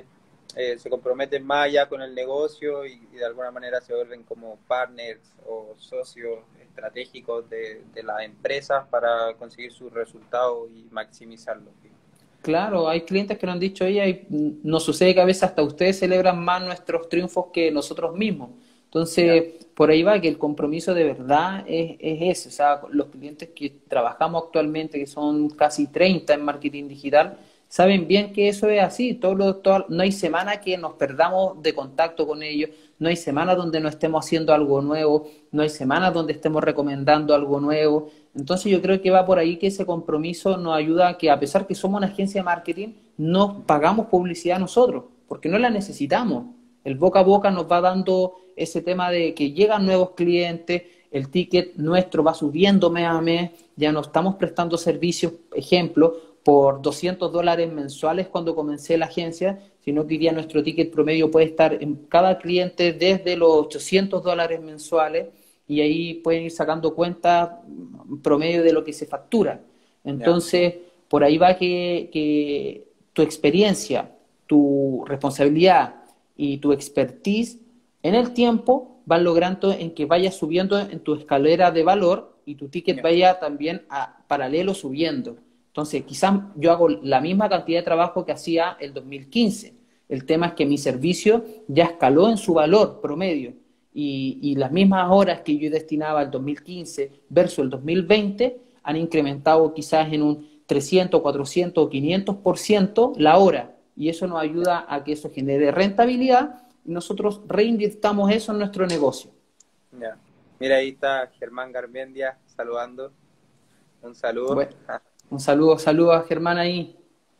Speaker 1: se comprometen más ya con el negocio y de alguna manera se vuelven como partners o socios estratégicos de las empresas para conseguir sus resultados y maximizarlos.
Speaker 2: Claro, hay clientes que nos han dicho, oye, nos sucede que a veces hasta ustedes celebran más nuestros triunfos que nosotros mismos.
Speaker 1: Ya,
Speaker 2: Entonces, por ahí va que el compromiso de verdad es ese. O sea, los clientes que trabajamos actualmente, que son casi 30 en marketing digital, saben bien que eso es así. No hay semana que nos perdamos de contacto con ellos, no hay semana donde no estemos haciendo algo nuevo, no hay semanas donde estemos recomendando algo nuevo. Entonces yo creo que va por ahí que ese compromiso nos ayuda a que, a pesar que somos una agencia de marketing, no pagamos publicidad nosotros, porque no la necesitamos. El boca a boca nos va dando ese tema de que llegan nuevos clientes, el ticket nuestro va subiendo mes a mes, ya no estamos prestando servicios, ejemplo, por $200 mensuales cuando comencé la agencia, sino que hoy día nuestro ticket promedio puede estar en cada cliente desde los $800 mensuales y ahí pueden ir sacando cuentas promedio de lo que se factura.
Speaker 1: ya,
Speaker 2: Entonces, por ahí va que tu experiencia, tu responsabilidad y tu expertise en el tiempo van logrando en que vayas subiendo en tu escalera de valor y tu ticket
Speaker 1: ya,
Speaker 2: vaya también a paralelo subiendo. Entonces, quizás yo hago la misma cantidad de trabajo que hacía el 2015. El tema es que mi servicio ya escaló en su valor promedio y las mismas horas que yo destinaba al 2015 versus el 2020 han incrementado quizás en un 300, 400 o 500% la hora. Y eso nos ayuda a que eso genere rentabilidad y nosotros reinvirtamos eso en nuestro negocio.
Speaker 1: ya. Mira, ahí está Germán Garmendia saludando. Un saludo.
Speaker 2: Bueno, un saludo a Germán ahí.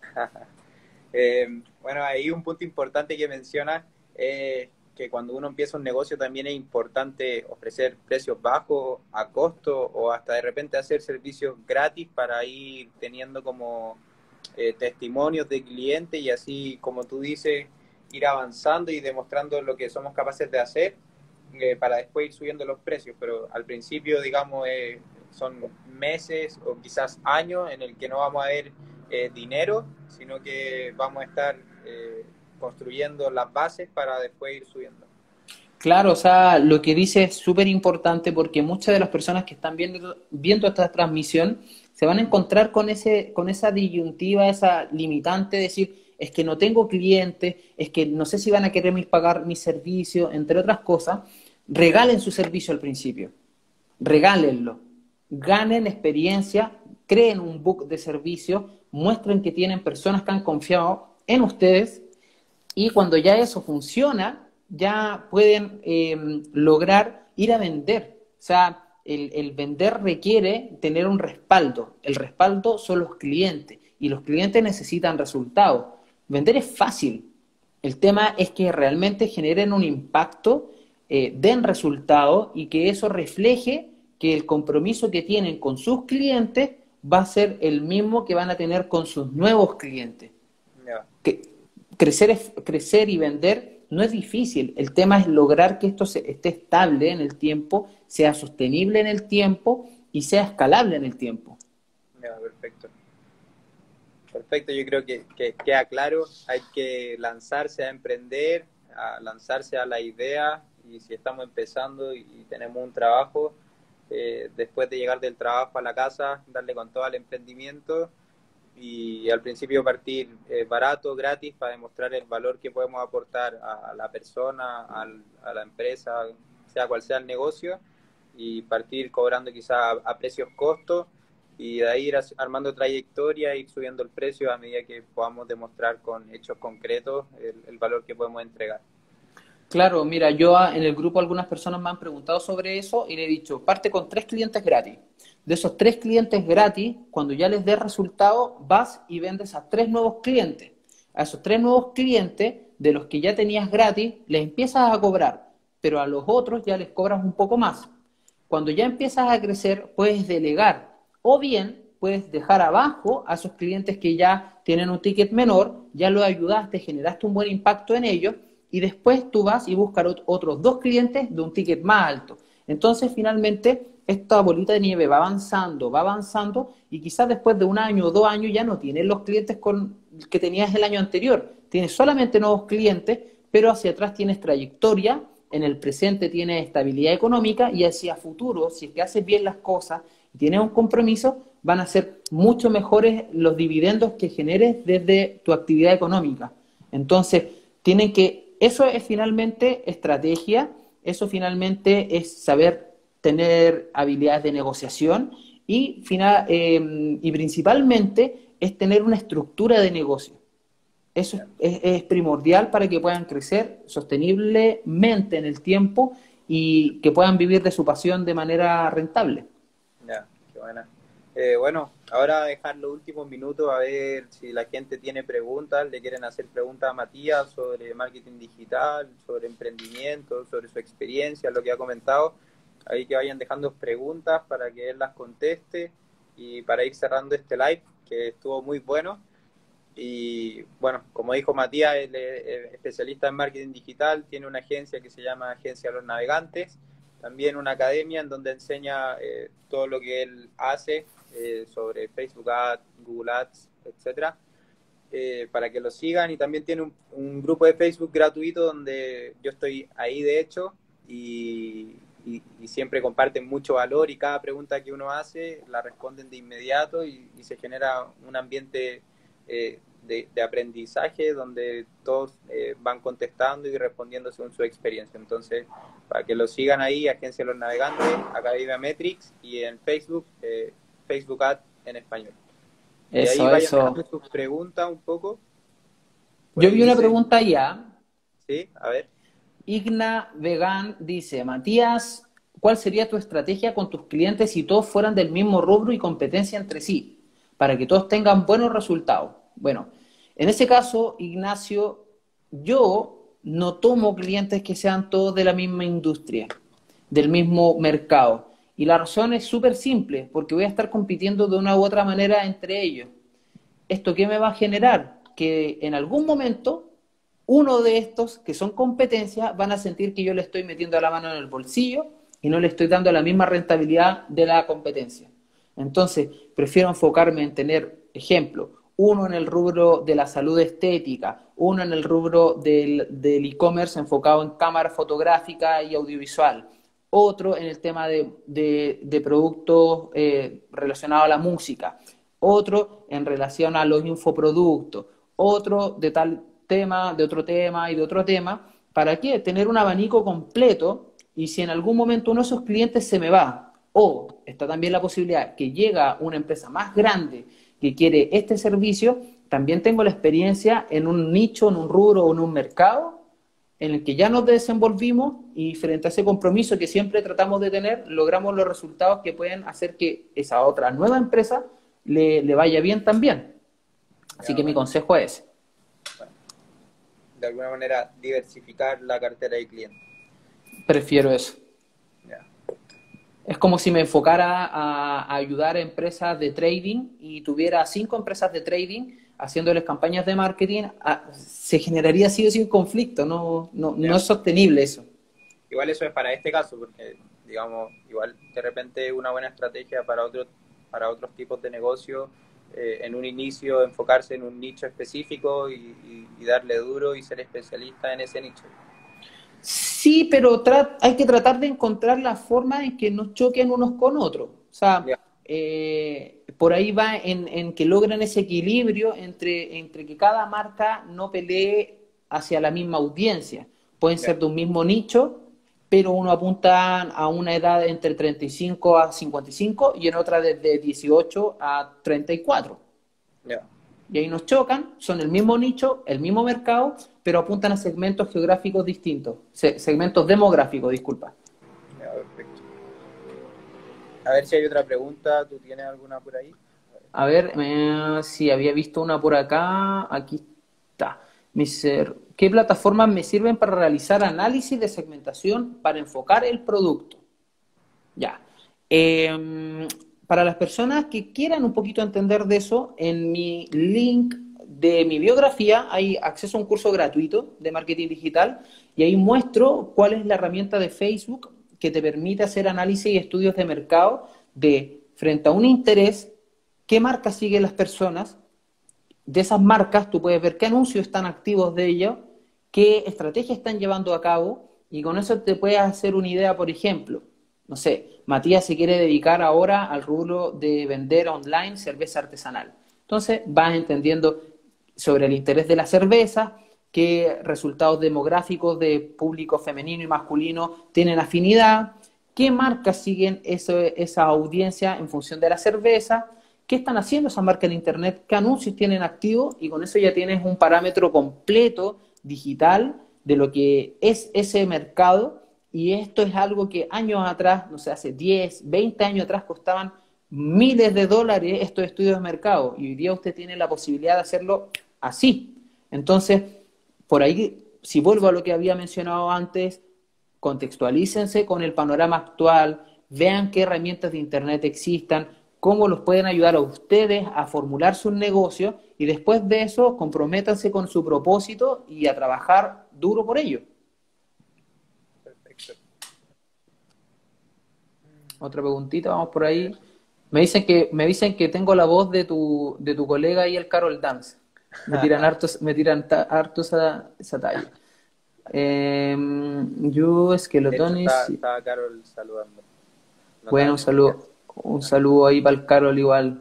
Speaker 1: Bueno, ahí un punto importante que mencionas, que cuando uno empieza un negocio también es importante ofrecer precios bajos a costo o hasta de repente hacer servicios gratis para ir teniendo como testimonios de clientes y así, como tú dices, ir avanzando y demostrando lo que somos capaces de hacer para después ir subiendo los precios. Pero al principio, digamos, son meses o quizás años en el que no vamos a ver dinero, sino que vamos a estar construyendo las bases para después ir subiendo.
Speaker 2: Claro, o sea, lo que dice es súper importante porque muchas de las personas que están viendo esta transmisión se van a encontrar con esa disyuntiva, esa limitante, de decir, es que no tengo clientes, es que no sé si van a querer pagar mi servicio, entre otras cosas. Regalen su servicio al principio, regálenlo, ganen experiencia, creen un book de servicio, muestren que tienen personas que han confiado en ustedes y cuando ya eso funciona, ya pueden lograr ir a vender. O sea, el vender requiere tener un respaldo. El respaldo son los clientes y los clientes necesitan resultados. Vender es fácil. El tema es que realmente generen un impacto, den resultados y que eso refleje que el compromiso que tienen con sus clientes va a ser el mismo que van a tener con sus nuevos clientes.
Speaker 1: Ya,
Speaker 2: Que crecer y vender no es difícil. El tema es lograr que esto esté estable en el tiempo, sea sostenible en el tiempo y sea escalable en el tiempo.
Speaker 1: ya, perfecto. Perfecto, yo creo que queda claro, hay que lanzarse a emprender, a lanzarse a la idea y si estamos empezando y tenemos un trabajo, después de llegar del trabajo a la casa, darle con todo al emprendimiento y al principio partir barato, gratis, para demostrar el valor que podemos aportar a la persona, a la empresa, sea cual sea el negocio, y partir cobrando quizá a precios costos y de ahí ir armando trayectoria, ir subiendo el precio a medida que podamos demostrar con hechos concretos el valor que podemos entregar.
Speaker 2: Claro, mira, en el grupo algunas personas me han preguntado sobre eso y le he dicho, parte con 3 clientes gratis. De esos 3 clientes gratis, cuando ya les dé resultado, vas y vendes a 3 nuevos clientes. A esos 3 nuevos clientes, de los que ya tenías gratis, les empiezas a cobrar, pero a los otros ya les cobras un poco más. Cuando ya empiezas a crecer, puedes delegar o bien puedes dejar abajo a esos clientes que ya tienen un ticket menor, ya los ayudaste, generaste un buen impacto en ellos y después tú vas y buscas otros 2 clientes de un ticket más alto. Entonces, finalmente, esta bolita de nieve va avanzando y quizás después de un año o 2 años ya no tienes los clientes que tenías el año anterior, tienes solamente nuevos clientes, pero hacia atrás tienes trayectoria, en el presente tienes estabilidad económica y hacia futuro, si es que haces bien las cosas y tienes un compromiso, van a ser mucho mejores los dividendos que generes desde tu actividad económica. Entonces, eso es finalmente estrategia, eso finalmente es saber tener habilidades de negociación y principalmente es tener una estructura de negocio. Eso es primordial para que puedan crecer sosteniblemente en el tiempo y que puedan vivir de su pasión de manera rentable.
Speaker 1: Ya, qué buena. Bueno, ahora dejar los últimos minutos a ver si la gente tiene preguntas, le quieren hacer preguntas a Matías sobre marketing digital, sobre emprendimiento, sobre su experiencia, lo que ha comentado. Ahí que vayan dejando preguntas para que él las conteste y para ir cerrando este live, que estuvo muy bueno. Y bueno, como dijo Matías, él es especialista en marketing digital, tiene una agencia que se llama Agencia Los Navegantes, también una academia en donde enseña todo lo que él hace sobre Facebook Ads, Google Ads, etcétera, para que lo sigan. Y también tiene un grupo de Facebook gratuito donde yo estoy ahí de hecho y siempre comparten mucho valor y cada pregunta que uno hace la responden de inmediato y se genera un ambiente de aprendizaje donde todos van contestando y respondiendo según su experiencia. Entonces, para que lo sigan ahí, Agencia de los Navegantes, Academia Metrics y en Facebook, Facebook Ads en español. Y ahí vayan dejando sus preguntas un poco.
Speaker 2: Yo vi una pregunta ya.
Speaker 1: Sí, a ver.
Speaker 2: Igna Vegan dice, Matías, ¿cuál sería tu estrategia con tus clientes si todos fueran del mismo rubro y competencia entre sí, para que todos tengan buenos resultados? Bueno, en ese caso, Ignacio, yo no tomo clientes que sean todos de la misma industria, del mismo mercado. Y la razón es súper simple, porque voy a estar compitiendo de una u otra manera entre ellos. ¿Esto qué me va a generar? Que en algún momento uno de estos que son competencias van a sentir que yo le estoy metiendo la mano en el bolsillo y no le estoy dando la misma rentabilidad de la competencia. Entonces, prefiero enfocarme en tener, ejemplo, uno en el rubro de la salud estética, uno en el rubro del e-commerce enfocado en cámara fotográfica y audiovisual, otro en el tema de productos relacionados a la música, otro en relación a los infoproductos, otro de tal tema, de otro tema y de otro tema. ¿Para qué? Tener un abanico completo y si en algún momento uno de esos clientes se me va o está también la posibilidad que llega una empresa más grande que quiere este servicio, también tengo la experiencia en un nicho, en un rubro o en un mercado en el que ya nos desenvolvimos y frente a ese compromiso que siempre tratamos de tener, logramos los resultados que pueden hacer que esa otra nueva empresa le vaya bien también. Así que mi consejo es ese.
Speaker 1: Bueno, de alguna manera diversificar la cartera de clientes.
Speaker 2: Prefiero eso. Es como si me enfocara a ayudar a empresas de trading y tuviera 5 empresas de trading haciéndoles campañas de marketing, se generaría sí o sí un conflicto, no es sostenible eso.
Speaker 1: Igual eso es para este caso, porque digamos, igual de repente una buena estrategia para otros tipos de negocio, en un inicio enfocarse en un nicho específico y darle duro y ser especialista en ese nicho.
Speaker 2: Sí, pero hay que tratar de encontrar la forma en que no choquen unos con otros. O sea, por ahí va en que logren ese equilibrio entre que cada marca no pelee hacia la misma audiencia. Pueden ser de un mismo nicho, pero uno apunta a una edad entre 35 a 55 y en otra desde 18 a 34. Y ahí nos chocan, son el mismo nicho, el mismo mercado, pero apuntan a segmentos geográficos distintos, segmentos demográficos, disculpa.
Speaker 1: Ya, perfecto. A ver si hay otra pregunta, ¿tú tienes alguna por ahí?
Speaker 2: A ver, si había visto una por acá, aquí está. ¿Qué plataformas me sirven para realizar análisis de segmentación para enfocar el producto? Ya. Para las personas que quieran un poquito entender de eso, en mi link de mi biografía hay acceso a un curso gratuito de marketing digital y ahí muestro cuál es la herramienta de Facebook que te permite hacer análisis y estudios de mercado de frente a un interés, qué marca siguen las personas, de esas marcas tú puedes ver qué anuncios están activos de ellos, qué estrategias están llevando a cabo, y con eso te puedes hacer una idea. Por ejemplo, no sé, Matías se quiere dedicar ahora al rubro de vender online cerveza artesanal. Entonces vas entendiendo sobre el interés de la cerveza, qué resultados demográficos de público femenino y masculino tienen afinidad, qué marcas siguen esa audiencia en función de la cerveza, qué están haciendo esas marcas en Internet, qué anuncios tienen activos, y con eso ya tienes un parámetro completo digital de lo que es ese mercado. Y esto es algo que años atrás, no sé, hace 10, 20 años atrás costaban miles de dólares estos estudios de mercado, y hoy día usted tiene la posibilidad de hacerlo así. Entonces, por ahí, si vuelvo a lo que había mencionado antes, contextualícense con el panorama actual, vean qué herramientas de Internet existan, cómo los pueden ayudar a ustedes a formular sus negocios, y después de eso, comprométanse con su propósito y a trabajar duro por ello.
Speaker 1: Perfecto.
Speaker 2: Otra preguntita, vamos por ahí. Me dicen que tengo la voz de tu colega ahí, el Carol Dance. Me tiran harto esa talla. Yo,
Speaker 1: De hecho,
Speaker 2: esqueletones.
Speaker 1: estaba Carol saludando. No
Speaker 2: Bueno,
Speaker 1: estaba escuchando.
Speaker 2: un saludo ahí para el Carol igual.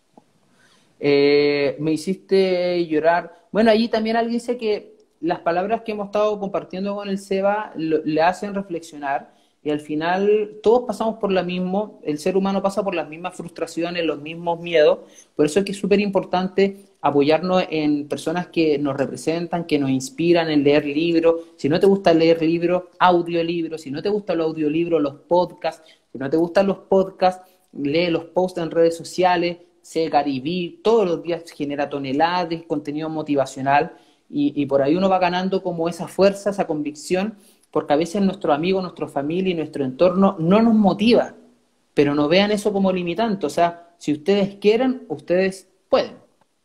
Speaker 2: Me hiciste llorar. Bueno, allí también alguien dice que las palabras que hemos estado compartiendo con el Seba le hacen reflexionar, y al final todos pasamos por lo mismo, el ser humano pasa por las mismas frustraciones, los mismos miedos. Por eso es que es súper importante apoyarnos en personas que nos representan, que nos inspiran, en leer libros. Si no te gusta leer libros, audiolibros. Si no te gustan los audiolibros, los podcasts. Si no te gustan los podcasts, lee los posts en redes sociales. Sé Gary Vee, todos los días genera toneladas de contenido motivacional, y por ahí uno va ganando como esa fuerza, esa convicción, porque a veces nuestro amigo, nuestra familia y nuestro entorno no nos motiva, pero no vean eso como limitante. O sea, si ustedes quieren, ustedes pueden.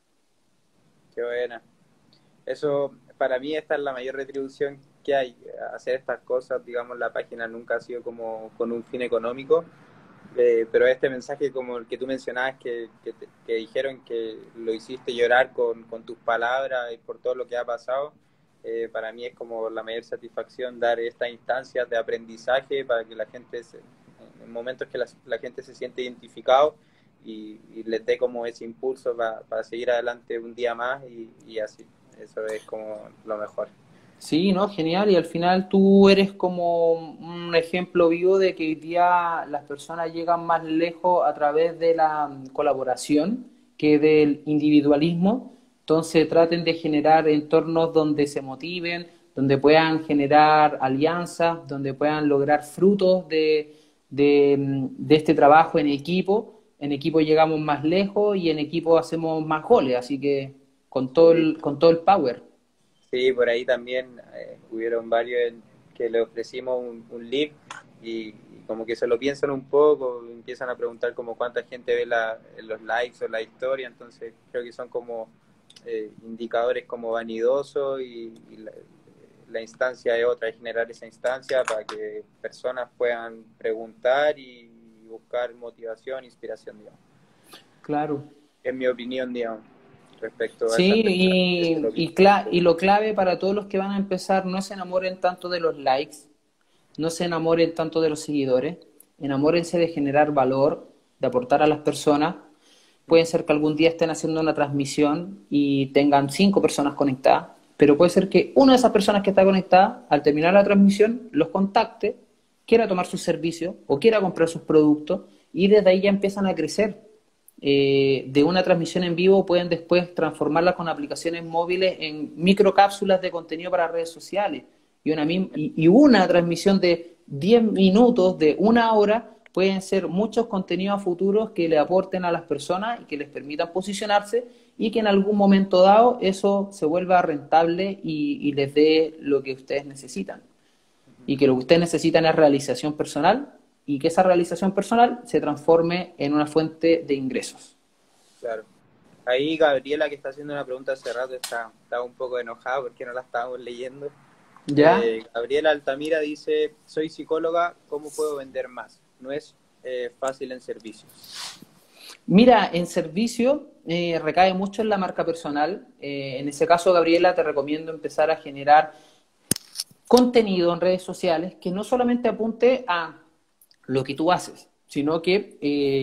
Speaker 1: Qué buena. Eso, para mí, esta es la mayor retribución que hay. Hacer estas cosas, digamos, la página nunca ha sido como con un fin económico, pero este mensaje como el que tú mencionabas, que dijeron que lo hiciste llorar con tus palabras y por todo lo que ha pasado, para mí es como la mayor satisfacción dar estas instancias de aprendizaje para que la gente, en momentos que la gente se siente identificado, y les dé como ese impulso para seguir adelante un día más, y así. Eso es como lo mejor.
Speaker 2: Sí, ¿no? Genial. Y al final tú eres como un ejemplo vivo de que hoy día las personas llegan más lejos a través de la colaboración que del individualismo. Entonces traten de generar entornos donde se motiven, donde puedan generar alianzas, donde puedan lograr frutos de este trabajo en equipo. En equipo llegamos más lejos y en equipo hacemos más goles. Así que
Speaker 1: Sí.
Speaker 2: con todo el power.
Speaker 1: Sí, por ahí también hubieron varios que le ofrecimos un link, y como que se lo piensan un poco, empiezan a preguntar como cuánta gente ve los likes o la historia. Entonces creo que son como indicadores como vanidosos, y la instancia es otra, es generar esa instancia para que personas puedan preguntar y buscar motivación, inspiración, digamos.
Speaker 2: Claro.
Speaker 1: En mi opinión, digamos, respecto a esas
Speaker 2: Sí,
Speaker 1: personas que se lo
Speaker 2: y lo clave para todos los que van a empezar: no se enamoren tanto de los likes, no se enamoren tanto de los seguidores, enamórense de generar valor, de aportar a las personas. Puede ser que algún día estén haciendo una transmisión y tengan 5 personas conectadas, pero puede ser que una de esas personas que está conectada, al terminar la transmisión, los contacte, quiera tomar sus servicios o quiera comprar sus productos, y desde ahí ya empiezan a crecer. De una transmisión en vivo pueden después transformarla con aplicaciones móviles en microcápsulas de contenido para redes sociales. Y una transmisión de 10 minutos, de una hora, pueden ser muchos contenidos futuros que le aporten a las personas y que les permitan posicionarse, y que en algún momento dado eso se vuelva rentable y les dé lo que ustedes necesitan. Y que lo que ustedes necesitan es realización personal, y que esa realización personal se transforme en una fuente de ingresos.
Speaker 1: Claro. Ahí Gabriela, que está haciendo una pregunta hace rato, está un poco enojada porque no la estábamos leyendo.
Speaker 2: ¿Ya?
Speaker 1: Gabriela Altamira dice: soy psicóloga, ¿cómo puedo vender más? No es fácil en servicios.
Speaker 2: Mira, en servicio recae mucho en la marca personal. En ese caso, Gabriela, te recomiendo empezar a generar contenido en redes sociales que no solamente apunte a lo que tú haces, sino que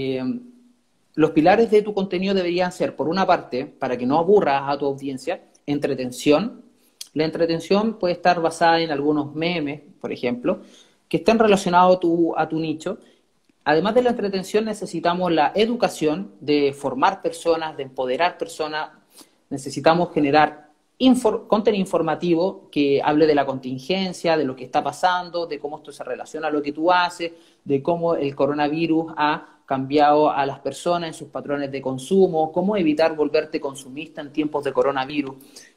Speaker 2: los pilares de tu contenido deberían ser, por una parte, para que no aburras a tu audiencia, entretención. La entretención puede estar basada en algunos memes, por ejemplo, que estén relacionados a tu nicho. Además de la entretención, necesitamos la educación de formar personas, de empoderar personas. Necesitamos generar contenido informativo que hable de la contingencia, de lo que está pasando, de cómo esto se relaciona a lo que tú haces, de cómo el coronavirus ha cambiado a las personas en sus patrones de consumo, cómo evitar volverte consumista en tiempos de coronavirus,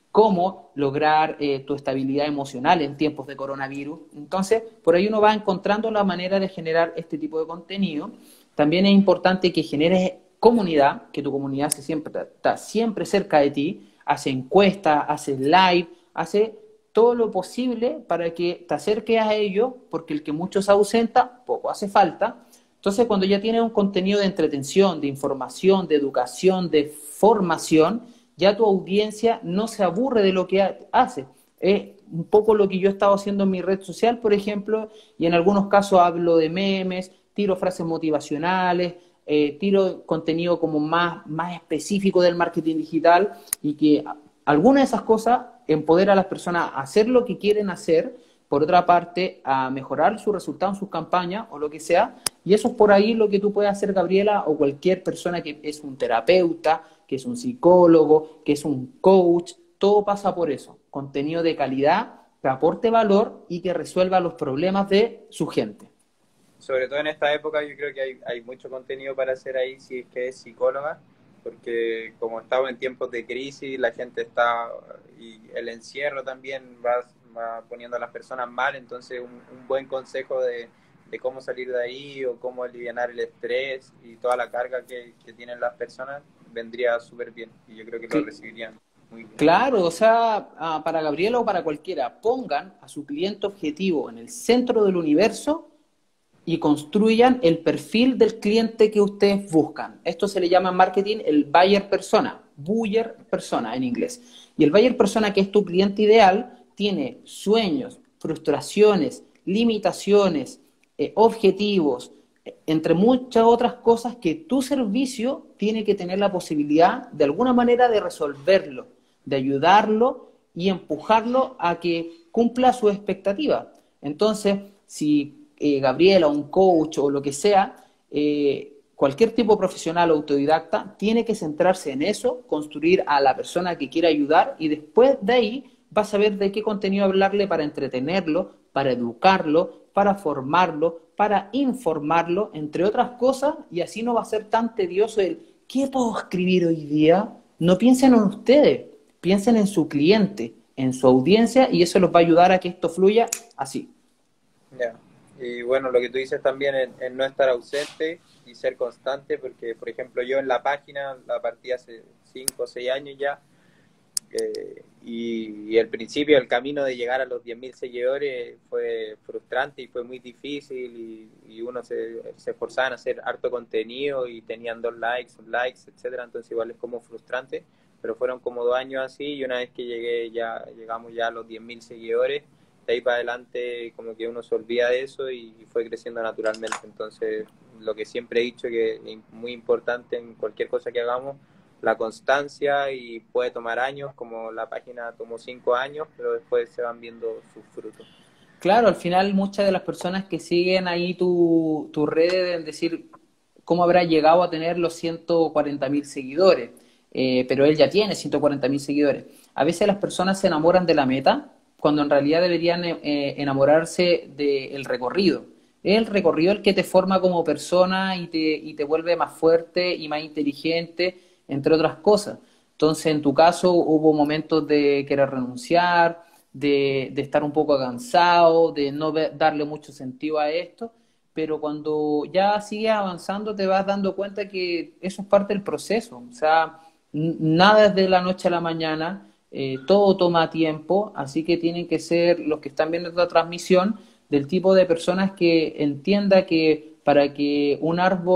Speaker 2: cómo lograr tu estabilidad emocional en tiempos de coronavirus. Entonces, por ahí uno va encontrando la manera de generar este tipo de contenido. También es importante que generes comunidad, que tu comunidad está siempre cerca de ti, hace encuestas, hace live, hace todo lo posible para que te acerques a ellos, porque el que mucho se ausenta, poco hace falta. Entonces, cuando ya tienes un contenido de entretención, de información, de educación, de formación, ya tu audiencia no se aburre de lo que hace. Es un poco lo que yo he estado haciendo en mi red social, por ejemplo, y en algunos casos hablo de memes, tiro frases motivacionales, tiro contenido como más específico del marketing digital, y que algunas de esas cosas empodera a las personas a hacer lo que quieren hacer, por otra parte, a mejorar sus resultados en sus campañas o lo que sea, y eso es por ahí lo que tú puedes hacer, Gabriela, o cualquier persona que es un terapeuta, que es un psicólogo, que es un coach. Todo pasa por eso, contenido de calidad que aporte valor y que resuelva los problemas de su gente.
Speaker 1: Sobre todo en esta época yo creo que hay mucho contenido para hacer ahí si es que es psicóloga, porque como estamos en tiempos de crisis, la gente está, y el encierro también va poniendo a las personas mal, entonces un buen consejo de cómo salir de ahí o cómo aliviar el estrés y toda la carga que tienen las personas vendría súper bien, y yo creo que lo recibirían muy bien.
Speaker 2: Claro, o sea, para Gabriela o para cualquiera, pongan a su cliente objetivo en el centro del universo y construyan el perfil del cliente que ustedes buscan. Esto se le llama en marketing el buyer persona en inglés. Y el buyer persona, que es tu cliente ideal, tiene sueños, frustraciones, limitaciones, objetivos, entre muchas otras cosas que tu servicio tiene que tener la posibilidad de alguna manera de resolverlo, de ayudarlo y empujarlo a que cumpla su expectativa. Entonces, si Gabriela, un coach o lo que sea, cualquier tipo profesional o autodidacta tiene que centrarse en eso, construir a la persona que quiere ayudar, y después de ahí va a saber de qué contenido hablarle para entretenerlo, para educarlo, para formarlo, para informarlo, entre otras cosas, y así no va a ser tan tedioso el ¿qué puedo escribir hoy día? No piensen en ustedes, piensen en su cliente, en su audiencia, y eso los va a ayudar a que esto fluya así.
Speaker 1: Ya. Y bueno, lo que tú dices también en no estar ausente y ser constante, porque por ejemplo yo en la página la partí hace 5 o 6 años ya, y al principio el camino de llegar a los 10.000 seguidores fue frustrante y fue muy difícil, y uno se esforzaba en hacer harto contenido y tenían 2 likes, etcétera, entonces igual es como frustrante, pero fueron como 2 años así, y una vez que llegamos ya a los 10.000 seguidores, de ahí para adelante como que uno se olvida de eso y fue creciendo naturalmente. Entonces, lo que siempre he dicho que es muy importante en cualquier cosa que hagamos, la constancia, y puede tomar años, como la página tomó 5 años, pero después se van viendo sus frutos.
Speaker 2: Claro, al final muchas de las personas que siguen ahí tu red deben decir cómo habrá llegado a tener los 140.000 seguidores. Pero él ya tiene 140.000 seguidores. A veces las personas se enamoran de la meta cuando en realidad deberían enamorarse del recorrido. Es el recorrido el que te forma como persona y te vuelve más fuerte y más inteligente, entre otras cosas. Entonces, en tu caso, hubo momentos de querer renunciar, de estar un poco cansado, de no darle mucho sentido a esto, pero cuando ya sigues avanzando te vas dando cuenta que eso es parte del proceso. O sea, nada es de la noche a la mañana, todo toma tiempo, así que tienen que ser los que están viendo esta transmisión del tipo de personas que entienda que para que un árbol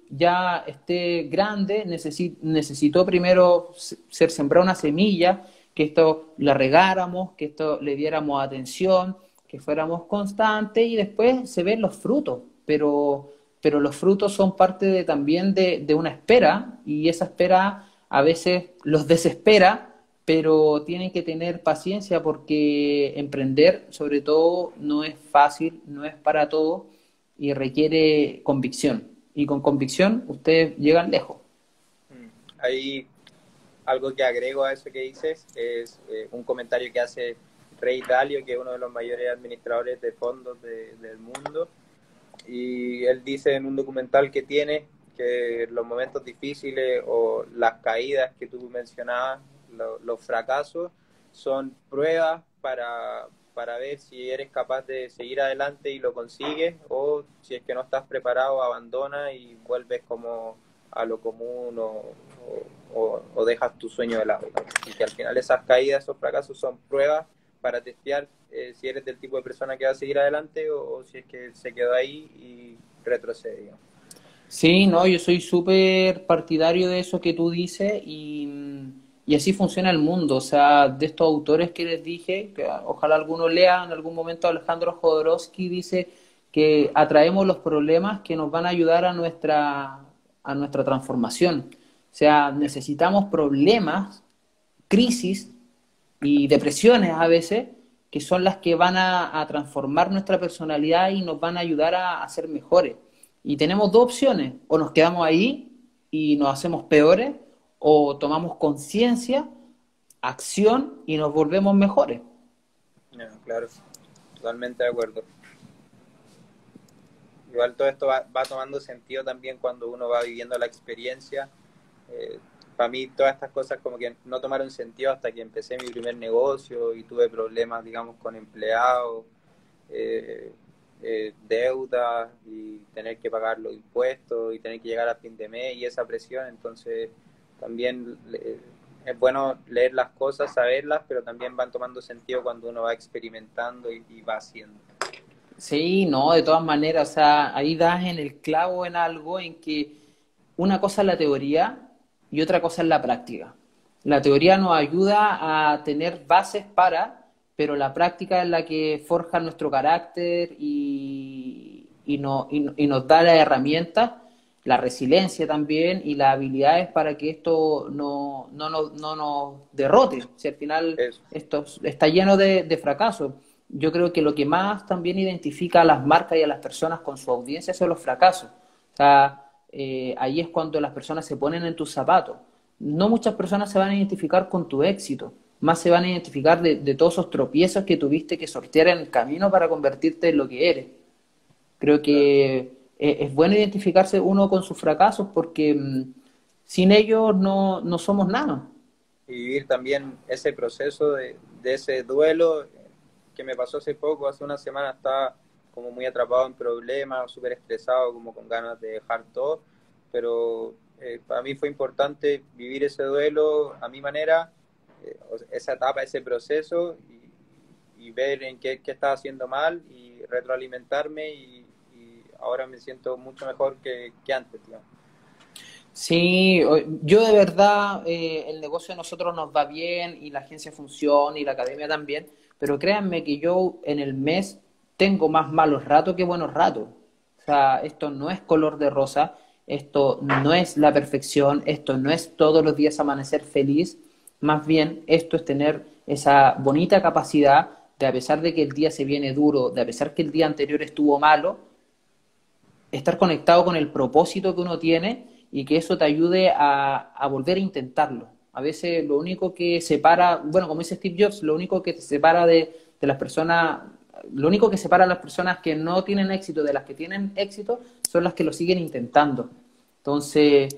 Speaker 2: ya esté grande, necesitó primero ser sembrada una semilla, que esto la regáramos, que esto le diéramos atención, que fuéramos constantes y después se ven los frutos, pero los frutos son parte también de una espera y esa espera a veces los desespera, pero tienen que tener paciencia porque emprender sobre todo no es fácil, no es para todos y requiere convicción. Y con convicción ustedes llegan lejos.
Speaker 1: Hay algo que agrego a eso que dices, es un comentario que hace Ray Dalio, que es uno de los mayores administradores de fondos del mundo, y él dice en un documental que tiene que los momentos difíciles o las caídas que tú mencionabas, los fracasos, son pruebas para ver si eres capaz de seguir adelante y lo consigues, o si es que no estás preparado, abandona y vuelves como a lo común o dejas tu sueño de lado. Y que al final esas caídas, esos fracasos son pruebas para testear si eres del tipo de persona que va a seguir adelante o si es que se quedó ahí y retrocede, digamos.
Speaker 2: Sí, no, yo soy súper partidario de eso que tú dices y así funciona el mundo. O sea, de estos autores que les dije, que ojalá alguno lea en algún momento, Alejandro Jodorowsky dice que atraemos los problemas que nos van a ayudar a nuestra transformación. O sea, necesitamos problemas, crisis y depresiones a veces, que son las que van a transformar nuestra personalidad y nos van a ayudar a ser mejores. Y tenemos dos opciones, o nos quedamos ahí y nos hacemos peores, o tomamos conciencia, acción y nos volvemos mejores.
Speaker 1: No, claro, totalmente de acuerdo. Igual todo esto va tomando sentido también cuando uno va viviendo la experiencia. Para mí todas estas cosas como que no tomaron sentido hasta que empecé mi primer negocio y tuve problemas, digamos, con empleados, deudas y tener que pagar los impuestos y tener que llegar a fin de mes y esa presión. Entonces también es bueno leer las cosas, saberlas, pero también van tomando sentido cuando uno va experimentando y va haciendo.
Speaker 2: Sí, no, de todas maneras, o sea, ahí das en el clavo en algo en que una cosa es la teoría y otra cosa es la práctica. La teoría nos ayuda a tener bases pero la práctica es la que forja nuestro carácter y nos da las herramientas, la resiliencia también y las habilidades para que esto no nos derrote. Si al final
Speaker 1: Eso.
Speaker 2: esto está lleno de fracasos. Yo creo que lo que más también identifica a las marcas y a las personas con su audiencia son los fracasos. O sea, ahí es cuando las personas se ponen en tus zapatos. No muchas personas se van a identificar con tu éxito, más se van a identificar de todos esos tropiezos que tuviste que sortear en el camino para convertirte en lo que eres. Creo que es bueno identificarse uno con sus fracasos porque sin ellos no somos nada.
Speaker 1: Y vivir también ese proceso de ese duelo que me pasó hace poco, hace una semana estaba como muy atrapado en problemas, súper estresado, como con ganas de dejar todo, pero para mí fue importante vivir ese duelo a mi manera, esa etapa, ese proceso y ver en qué estaba haciendo mal y retroalimentarme y ahora me siento mucho mejor que antes, digamos.
Speaker 2: Sí, yo de verdad, el negocio de nosotros nos va bien y la agencia funciona y la academia también, pero créanme que yo en el mes tengo más malos ratos que buenos ratos. O sea, esto no es color de rosa, esto no es la perfección, esto no es todos los días amanecer feliz, más bien esto es tener esa bonita capacidad de a pesar de que el día se viene duro, de a pesar que el día anterior estuvo malo, estar conectado con el propósito que uno tiene y que eso te ayude a volver a intentarlo. A veces lo único que separa, bueno, como dice Steve Jobs, lo único que te separa de las personas, lo único que separa a las personas que no tienen éxito de las que tienen éxito son las que lo siguen intentando. Entonces,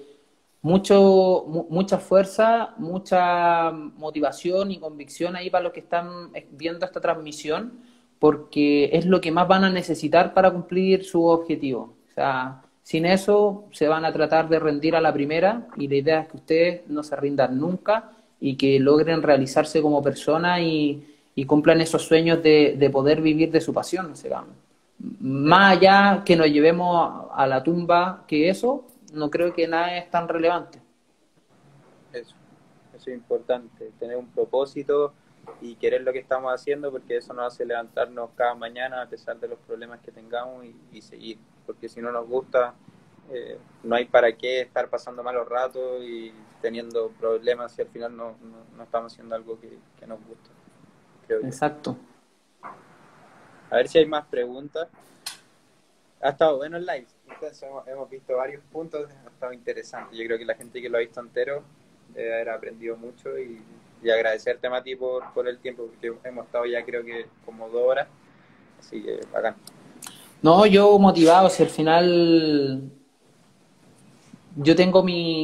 Speaker 2: mucha fuerza, mucha motivación y convicción ahí para los que están viendo esta transmisión, porque es lo que más van a necesitar para cumplir su objetivo. O sea, sin eso se van a tratar de rendir a la primera y la idea es que ustedes no se rindan nunca y que logren realizarse como personas y cumplan esos sueños de poder vivir de su pasión. O sea, más allá que nos llevemos a la tumba que eso, no creo que nada es tan relevante.
Speaker 1: Eso, eso es importante, tener un propósito y querer lo que estamos haciendo, porque eso nos hace levantarnos cada mañana a pesar de los problemas que tengamos y seguir, porque si no nos gusta, no hay para qué estar pasando malos ratos y teniendo problemas si al final no estamos haciendo algo que nos gusta, creo yo.
Speaker 2: Exacto.
Speaker 1: A ver si hay más preguntas. Ha estado bueno el live, entonces hemos visto varios puntos, ha estado interesante. Yo creo que la gente que lo ha visto entero debe haber aprendido mucho y agradecerte, Mati, por el tiempo, porque hemos estado ya creo que como 2 horas, así que bacán.
Speaker 2: No, yo motivado, si al final yo tengo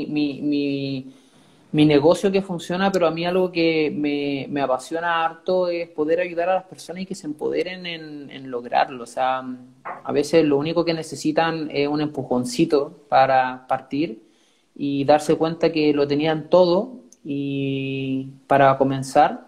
Speaker 2: mi negocio que funciona, pero a mí algo que me apasiona harto es poder ayudar a las personas y que se empoderen en lograrlo. O sea, a veces lo único que necesitan es un empujoncito para partir y darse cuenta que lo tenían todo y para comenzar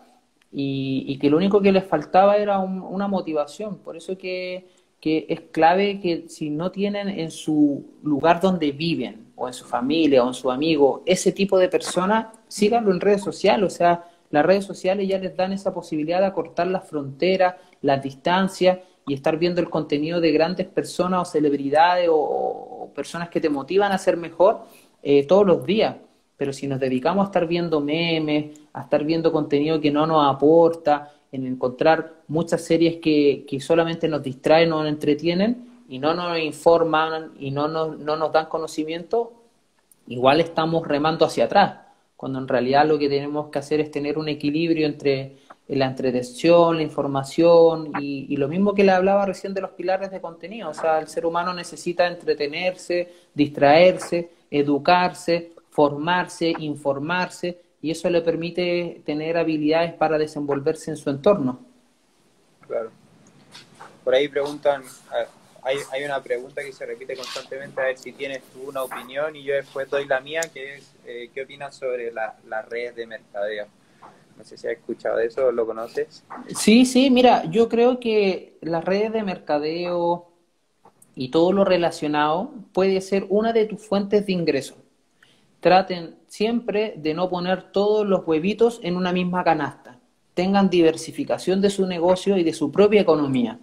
Speaker 2: y que lo único que les faltaba era una motivación. Por eso que es clave que si no tienen en su lugar donde viven, o en su familia, o en su amigo, ese tipo de personas, síganlo en redes sociales. O sea, las redes sociales ya les dan esa posibilidad de acortar las fronteras, las distancias, y estar viendo el contenido de grandes personas o celebridades o personas que te motivan a ser mejor todos los días. Pero si nos dedicamos a estar viendo memes, a estar viendo contenido que no nos aporta, en encontrar muchas series que solamente nos distraen o nos entretienen y no nos informan y no nos dan conocimiento, igual estamos remando hacia atrás, cuando en realidad lo que tenemos que hacer es tener un equilibrio entre la entretención, la información y lo mismo que le hablaba recién de los pilares de contenido. O sea, el ser humano necesita entretenerse, distraerse, educarse, formarse, informarse, y eso le permite tener habilidades para desenvolverse en su entorno.
Speaker 1: Claro. Por ahí preguntan, hay una pregunta que se repite constantemente, a ver si tienes tú una opinión y yo después doy la mía, que es, ¿qué opinas sobre las redes de mercadeo? No sé si has escuchado de eso o lo conoces.
Speaker 2: Sí, sí, mira, yo creo que las redes de mercadeo y todo lo relacionado puede ser una de tus fuentes de ingresos. Traten siempre de no poner todos los huevitos en una misma canasta. Tengan diversificación de su negocio y de su propia economía.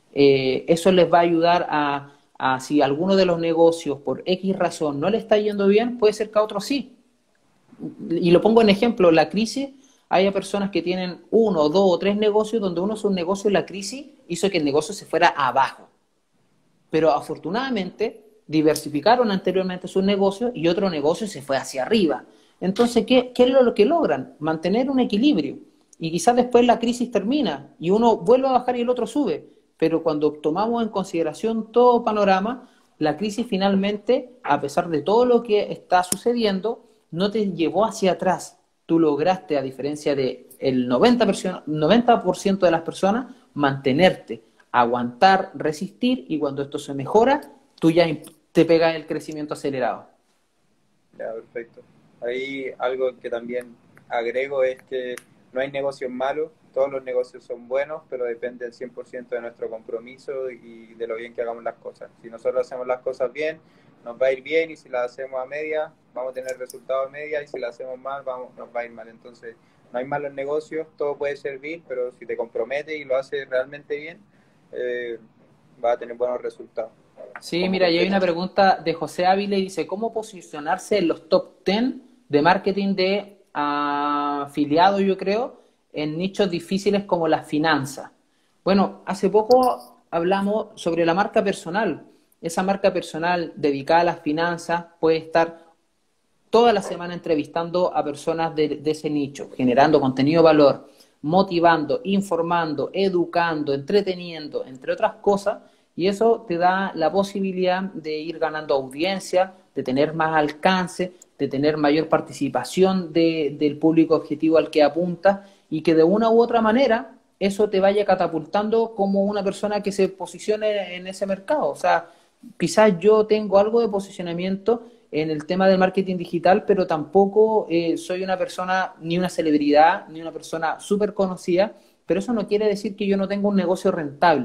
Speaker 2: Eso les va a ayudar a si alguno de los negocios por X razón no le está yendo bien, puede ser que a otros sí. Y lo pongo en ejemplo, la crisis, hay personas que tienen 1, 2 o 3 negocios donde uno es un negocio y la crisis hizo que el negocio se fuera abajo. Pero afortunadamente diversificaron anteriormente sus negocios y otro negocio se fue hacia arriba. Entonces, ¿qué es lo que logran? Mantener un equilibrio. Y quizás después la crisis termina y uno vuelve a bajar y el otro sube. Pero cuando tomamos en consideración todo panorama, la crisis finalmente, a pesar de todo lo que está sucediendo, no te llevó hacia atrás. Tú lograste, a diferencia del 90% de las personas, mantenerte, aguantar, resistir, y cuando esto se mejora, tú ya te pegas el crecimiento acelerado.
Speaker 1: Ya, perfecto. Ahí algo que también agrego es que no hay negocios malos, todos los negocios son buenos, pero depende del 100% de nuestro compromiso y de lo bien que hagamos las cosas. Si nosotros hacemos las cosas bien, nos va a ir bien, y si las hacemos a media, vamos a tener resultados a media, y si las hacemos mal, nos va a ir mal. Entonces, no hay malos negocios, todo puede servir, pero si te comprometes y lo haces realmente bien, vas a tener buenos resultados.
Speaker 2: Sí,
Speaker 1: Como
Speaker 2: mira, y hay una
Speaker 1: completo.
Speaker 2: pregunta de José Ávila y dice, ¿cómo posicionarse en los top 10 de marketing de afiliados, yo creo, en nichos difíciles como las finanzas? Bueno, hace poco hablamos sobre la marca personal. Esa marca personal dedicada a las finanzas puede estar toda la semana entrevistando a personas de ese nicho, generando contenido de valor, motivando, informando, educando, entreteniendo, entre otras cosas, y eso te da la posibilidad de ir ganando audiencia, de tener más alcance, de tener mayor participación del público objetivo al que apuntas, y que de una u otra manera eso te vaya catapultando como una persona que se posicione en ese mercado. O sea, quizás yo tengo algo de posicionamiento en el tema del marketing digital, pero tampoco soy una persona, ni una celebridad, ni una persona súper conocida, pero eso no quiere decir que yo no tenga un negocio rentable.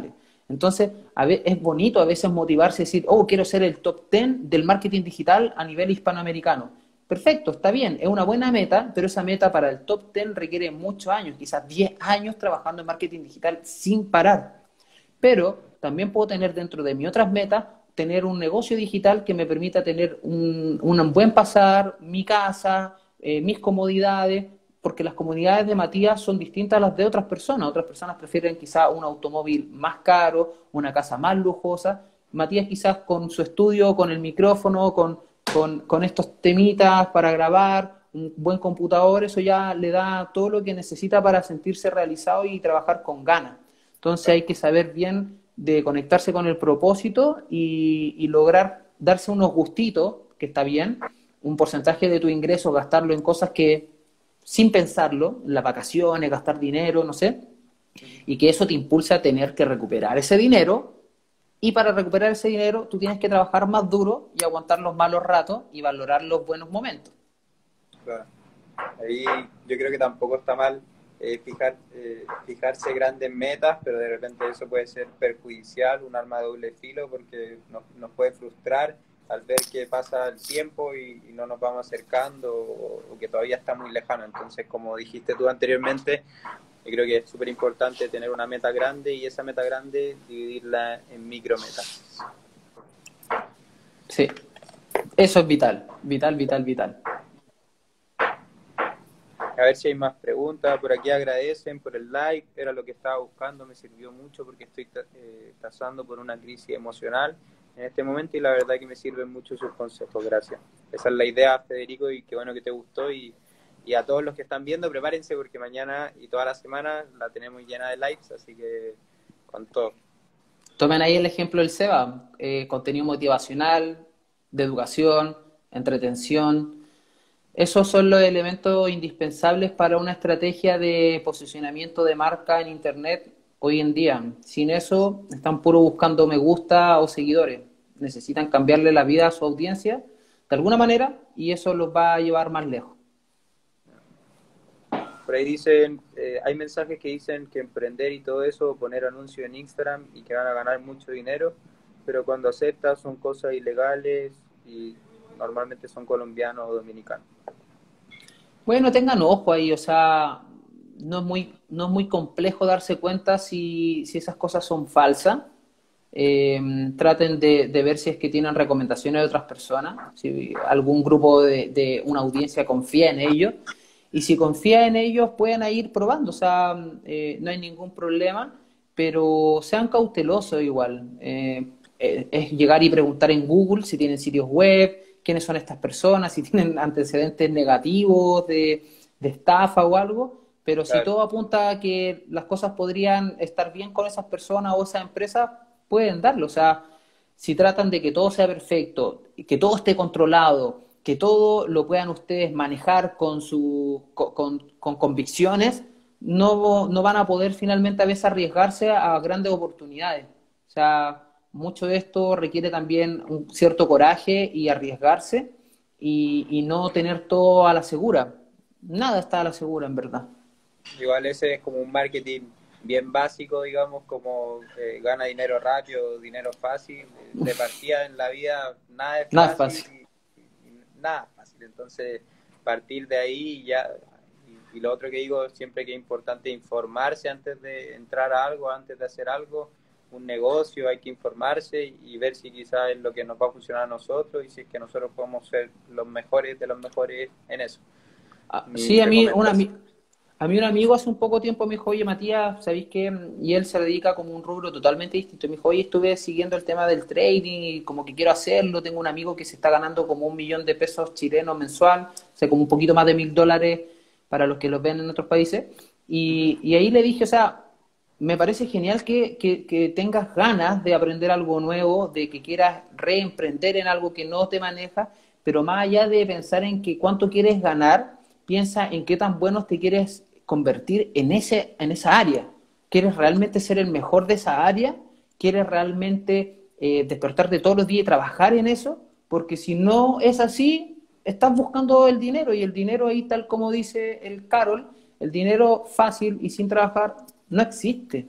Speaker 2: Entonces, es bonito a veces motivarse y decir, oh, quiero ser el top 10 del marketing digital a nivel hispanoamericano. Perfecto, está bien, es una buena meta, pero esa meta para el top 10 requiere muchos años, quizás 10 años trabajando en marketing digital sin parar. Pero también puedo tener dentro de mis otras metas, tener un negocio digital que me permita tener un buen pasar, mi casa, mis comodidades, porque las comodidades de Matías son distintas a las de otras personas. Otras personas prefieren quizás un automóvil más caro, una casa más lujosa. Matías quizás con su estudio, con el micrófono, con estos temitas para grabar, un buen computador, eso ya le da todo lo que necesita para sentirse realizado y trabajar con ganas. Entonces hay que saber bien de conectarse con el propósito y lograr darse unos gustitos, que está bien, un porcentaje de tu ingreso, gastarlo en cosas que, sin pensarlo, en las vacaciones, gastar dinero, no sé, y que eso te impulsa a tener que recuperar ese dinero, y para recuperar ese dinero tú tienes que trabajar más duro y aguantar los malos ratos y valorar los buenos momentos.
Speaker 1: Claro. Ahí yo creo que tampoco está mal fijarse grandes metas, pero de repente eso puede ser perjudicial, un arma de doble filo, porque nos puede frustrar al ver que pasa el tiempo y no nos vamos acercando o que todavía está muy lejano. Entonces, como dijiste tú anteriormente, yo creo que es súper importante tener una meta grande y esa meta grande dividirla en micrometas.
Speaker 2: Sí, eso es vital, vital, vital, vital.
Speaker 1: A ver si hay más preguntas. Por aquí agradecen por el like. Era lo que estaba buscando. Me sirvió mucho porque estoy pasando por una crisis emocional en este momento y la verdad que me sirven mucho sus consejos. Gracias. Esa es la idea, Federico, y qué bueno que te gustó. Y a todos los que están viendo, prepárense porque mañana y toda la semana la tenemos llena de likes. Así que con todo.
Speaker 2: Tomen ahí el ejemplo del Seba, contenido motivacional, de educación, entretención. Esos son los elementos indispensables para una estrategia de posicionamiento de marca en Internet hoy en día. Sin eso, están puro buscando me gusta o seguidores. Necesitan cambiarle la vida a su audiencia de alguna manera y eso los va a llevar más lejos.
Speaker 1: Por ahí dicen, hay mensajes que dicen que emprender y todo eso, poner anuncios en Instagram y que van a ganar mucho dinero, pero cuando aceptas son cosas ilegales y normalmente son colombianos o dominicanos.
Speaker 2: Bueno, tengan ojo ahí, o sea, no es muy complejo darse cuenta si esas cosas son falsas. Traten de ver si es que tienen recomendaciones de otras personas, si algún grupo de una audiencia confía en ellos, y si confía en ellos pueden ir probando, o sea, no hay ningún problema, pero sean cautelosos igual. Es llegar y preguntar en Google si tienen sitios web, quiénes son estas personas, si tienen antecedentes negativos de estafa o algo, pero si
Speaker 1: Claro.
Speaker 2: todo apunta a que las cosas podrían estar bien con esas personas o esas empresas, pueden darlo. O sea, si tratan de que todo sea perfecto, que todo esté controlado, que todo lo puedan ustedes manejar con convicciones, no van a poder finalmente a veces arriesgarse a grandes oportunidades. O sea, mucho de esto requiere también un cierto coraje y arriesgarse y no tener todo a la segura. Nada está a la segura, en verdad.
Speaker 1: Igual ese es como un marketing bien básico, digamos, como gana dinero rápido, dinero fácil. De partida en la vida nada es
Speaker 2: Nada es
Speaker 1: fácil
Speaker 2: fácil.
Speaker 1: y nada es fácil. Entonces, partir de ahí ya. Y lo otro que digo siempre que es importante informarse antes de entrar a algo, antes de hacer algo, un negocio, hay que informarse y ver si quizás es lo que nos va a funcionar a nosotros y si es que nosotros podemos ser los mejores de los mejores en eso.
Speaker 2: Sí,
Speaker 1: Mi recomendación.
Speaker 2: a mí un amigo hace un poco tiempo me dijo, oye Matías, ¿sabéis qué? Y él se dedica como un rubro totalmente distinto. Me dijo, oye, estuve siguiendo el tema del trading y como que quiero hacerlo. Tengo un amigo que se está ganando como 1 millón de pesos chilenos mensual, o sea, como un poquito más de $1000 para los que los ven en otros países. Y ahí le dije, o sea, me parece genial que tengas ganas de aprender algo nuevo, de que quieras reemprender en algo que no te maneja, pero más allá de pensar en que cuánto quieres ganar, piensa en qué tan bueno te quieres convertir en esa área. ¿Quieres realmente ser el mejor de esa área? ¿Quieres realmente despertarte todos los días y trabajar en eso? Porque si no es así, estás buscando el dinero y el dinero ahí, tal como dice el Carol, el dinero fácil y sin trabajar no existe.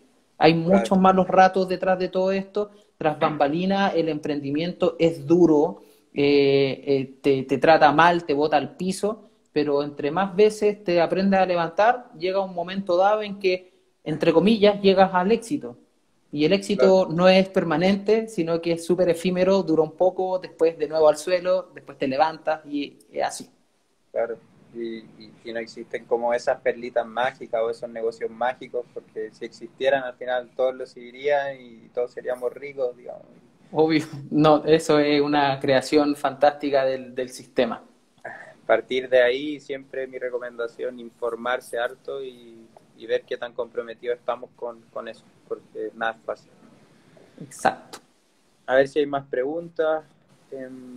Speaker 2: Hay
Speaker 1: Claro,
Speaker 2: muchos malos ratos detrás de todo esto. Tras bambalina, el emprendimiento es duro, te trata mal, te bota al piso, pero entre más veces te aprendes a levantar, llega un momento dado en que, entre comillas, llegas al éxito. Y el
Speaker 1: claro,
Speaker 2: éxito no es permanente, sino que es súper efímero, dura un poco, después de nuevo al suelo, después te levantas y es así.
Speaker 1: claro. Y no existen como esas perlitas mágicas o esos negocios mágicos, porque si existieran al final todos lo seguirían y todos seríamos ricos, digamos.
Speaker 2: Obvio, no, eso es una creación fantástica del sistema.
Speaker 1: Partir de ahí, siempre mi recomendación, informarse harto y ver qué tan comprometidos estamos con eso, porque nada es fácil.
Speaker 2: Exacto.
Speaker 1: A ver si hay más preguntas. Em,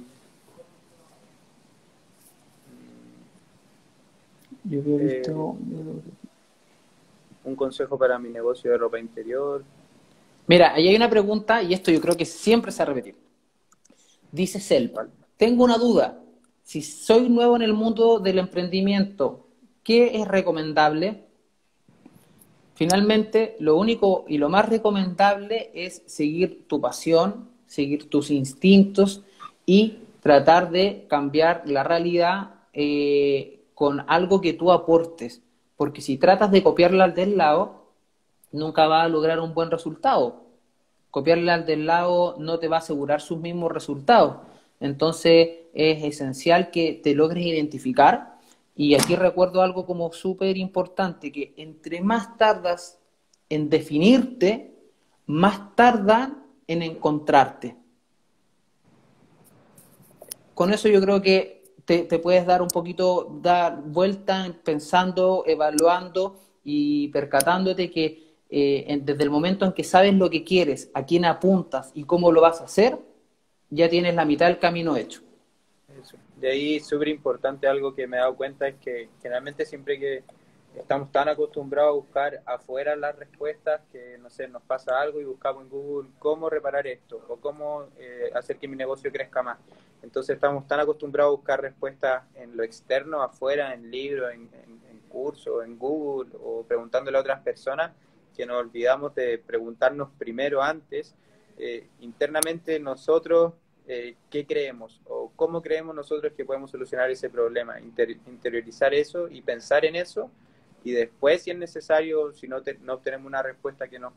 Speaker 2: Yo había
Speaker 1: eh,
Speaker 2: visto.
Speaker 1: un consejo para mi negocio de ropa interior.
Speaker 2: Mira, ahí hay una pregunta y esto yo creo que siempre se ha repetido. Dice Selp,
Speaker 1: ¿Vale?
Speaker 2: tengo una duda. Si soy nuevo en el mundo del emprendimiento, ¿qué es recomendable? Finalmente, lo único y lo más recomendable es seguir tu pasión, seguir tus instintos y tratar de cambiar la realidad con algo que tú aportes. Porque si tratas de copiarla al del lado, nunca vas a lograr un buen resultado. Copiarle al del lado no te va a asegurar sus mismos resultados. Entonces es esencial que te logres identificar. Y aquí recuerdo algo como súper importante, que entre más tardas en definirte, más tardan en encontrarte. Con eso yo creo que te puedes dar un poquito, dar vuelta pensando, evaluando y percatándote que desde el momento en que sabes lo que quieres, a quién apuntas y cómo lo vas a hacer, ya tienes la mitad del camino hecho.
Speaker 1: Eso. De ahí, súper importante, algo que me he dado cuenta es que generalmente siempre que estamos tan acostumbrados a buscar afuera las respuestas que, no sé, nos pasa algo y buscamos en Google cómo reparar esto o cómo hacer que mi negocio crezca más. Entonces estamos tan acostumbrados a buscar respuestas en lo externo, afuera, en libros, en cursos, en Google o preguntándole a otras personas, que nos olvidamos de preguntarnos primero antes, internamente nosotros, qué creemos o cómo creemos nosotros que podemos solucionar ese problema, interiorizar eso y pensar en eso y después, si es necesario, si no obtenemos una respuesta que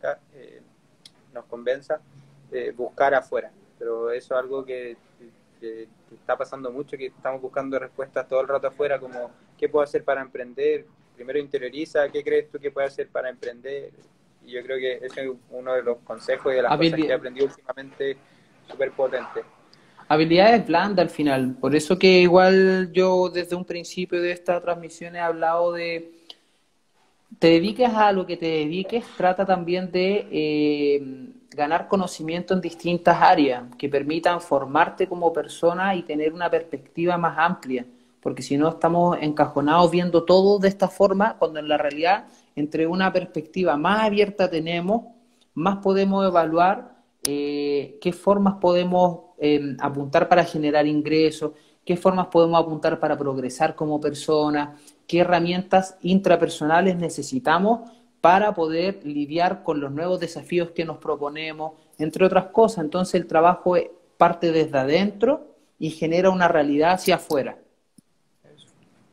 Speaker 1: nos convenza, buscar afuera. Pero eso es algo que está pasando mucho, que estamos buscando respuestas todo el rato afuera, como qué puedo hacer para emprender. Primero interioriza, qué crees tú que puede hacer para emprender. Y yo creo que ese es uno de los consejos y de las cosas que he aprendido últimamente, súper potente.
Speaker 2: Habilidades blandas al final. Por eso que igual yo desde un principio de esta transmisión he hablado de te dediques a lo que te dediques, trata también de ganar conocimiento en distintas áreas que permitan formarte como persona y tener una perspectiva más amplia, porque si no estamos encajonados viendo todo de esta forma, cuando en la realidad entre una perspectiva más abierta tenemos, más podemos evaluar qué formas podemos apuntar para generar ingresos, qué formas podemos apuntar para progresar como persona, qué herramientas intrapersonales necesitamos para poder lidiar con los nuevos desafíos que nos proponemos, entre otras cosas. Entonces el trabajo parte desde adentro y genera una realidad hacia afuera.
Speaker 1: Eso,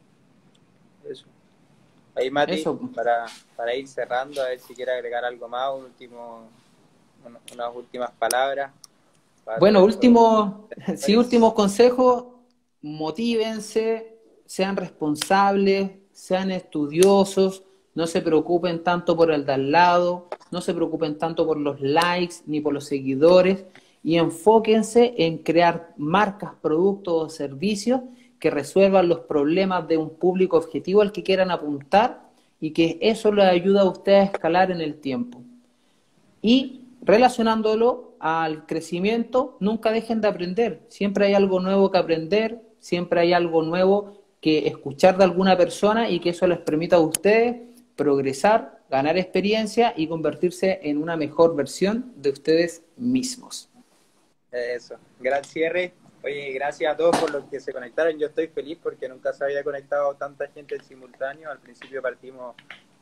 Speaker 1: eso. Ahí, Mati,
Speaker 2: Eso.
Speaker 1: para ir cerrando, a ver si quiere agregar algo más, unas últimas palabras para todo
Speaker 2: Bueno,
Speaker 1: esto.
Speaker 2: sí, últimos consejos, motívense, sean responsables, sean estudiosos, no se preocupen tanto por el de al lado, no se preocupen tanto por los likes ni por los seguidores y enfóquense en crear marcas, productos o servicios que resuelvan los problemas de un público objetivo al que quieran apuntar y que eso les ayuda a ustedes a escalar en el tiempo. Y relacionándolo al crecimiento, nunca dejen de aprender. Siempre hay algo nuevo que aprender, siempre hay algo nuevo que escuchar de alguna persona y que eso les permita a ustedes progresar, ganar experiencia y convertirse en una mejor versión de ustedes mismos.
Speaker 1: Eso, gran cierre. Oye, gracias a todos por los que se conectaron. Yo estoy feliz porque nunca se había conectado tanta gente en simultáneo. Al principio partimos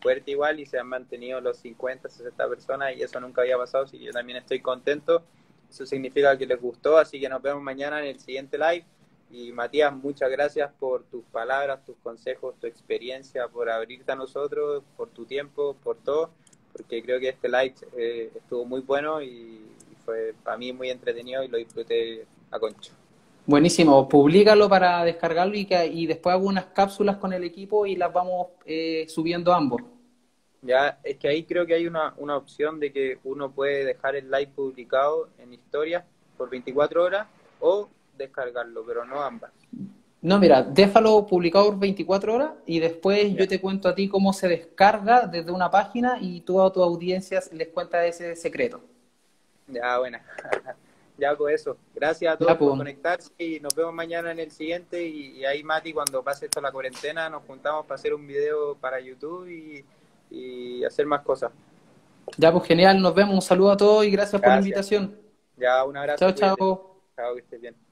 Speaker 1: fuerte igual y se han mantenido los 50, 60 personas y eso nunca había pasado, así que yo también estoy contento. Eso significa que les gustó, así que nos vemos mañana en el siguiente live. Y Matías, muchas gracias por tus palabras, tus consejos, tu experiencia, por abrirte a nosotros, por tu tiempo, por todo, porque creo que este live estuvo muy bueno y fue para mí muy entretenido y lo disfruté a concho.
Speaker 2: Buenísimo, publícalo para descargarlo y después hago unas cápsulas con el equipo y las vamos subiendo ambos.
Speaker 1: Ya, es que ahí creo que hay una opción de que uno puede dejar el live publicado en historias por 24 horas o descargarlo, pero no ambas.
Speaker 2: No, mira, déjalo publicado por 24 horas y después yo
Speaker 1: Ya,
Speaker 2: te cuento a ti cómo se descarga desde una página y tú a tu audiencia les cuentas ese secreto.
Speaker 1: ya, buena. Ya, pues eso. Gracias a
Speaker 2: Ya,
Speaker 1: todos por
Speaker 2: pues,
Speaker 1: conectarse y nos vemos mañana en el siguiente. Y ahí, Mati, cuando pase esto la cuarentena, nos juntamos para hacer un video para YouTube y hacer más cosas.
Speaker 2: ya, pues genial, nos vemos, un saludo a todos y gracias por la
Speaker 1: Gracias.
Speaker 2: invitación.
Speaker 1: Ya, un
Speaker 2: Chao,
Speaker 1: abrazo, cuídate.
Speaker 2: chao.
Speaker 1: Chao, que estés bien.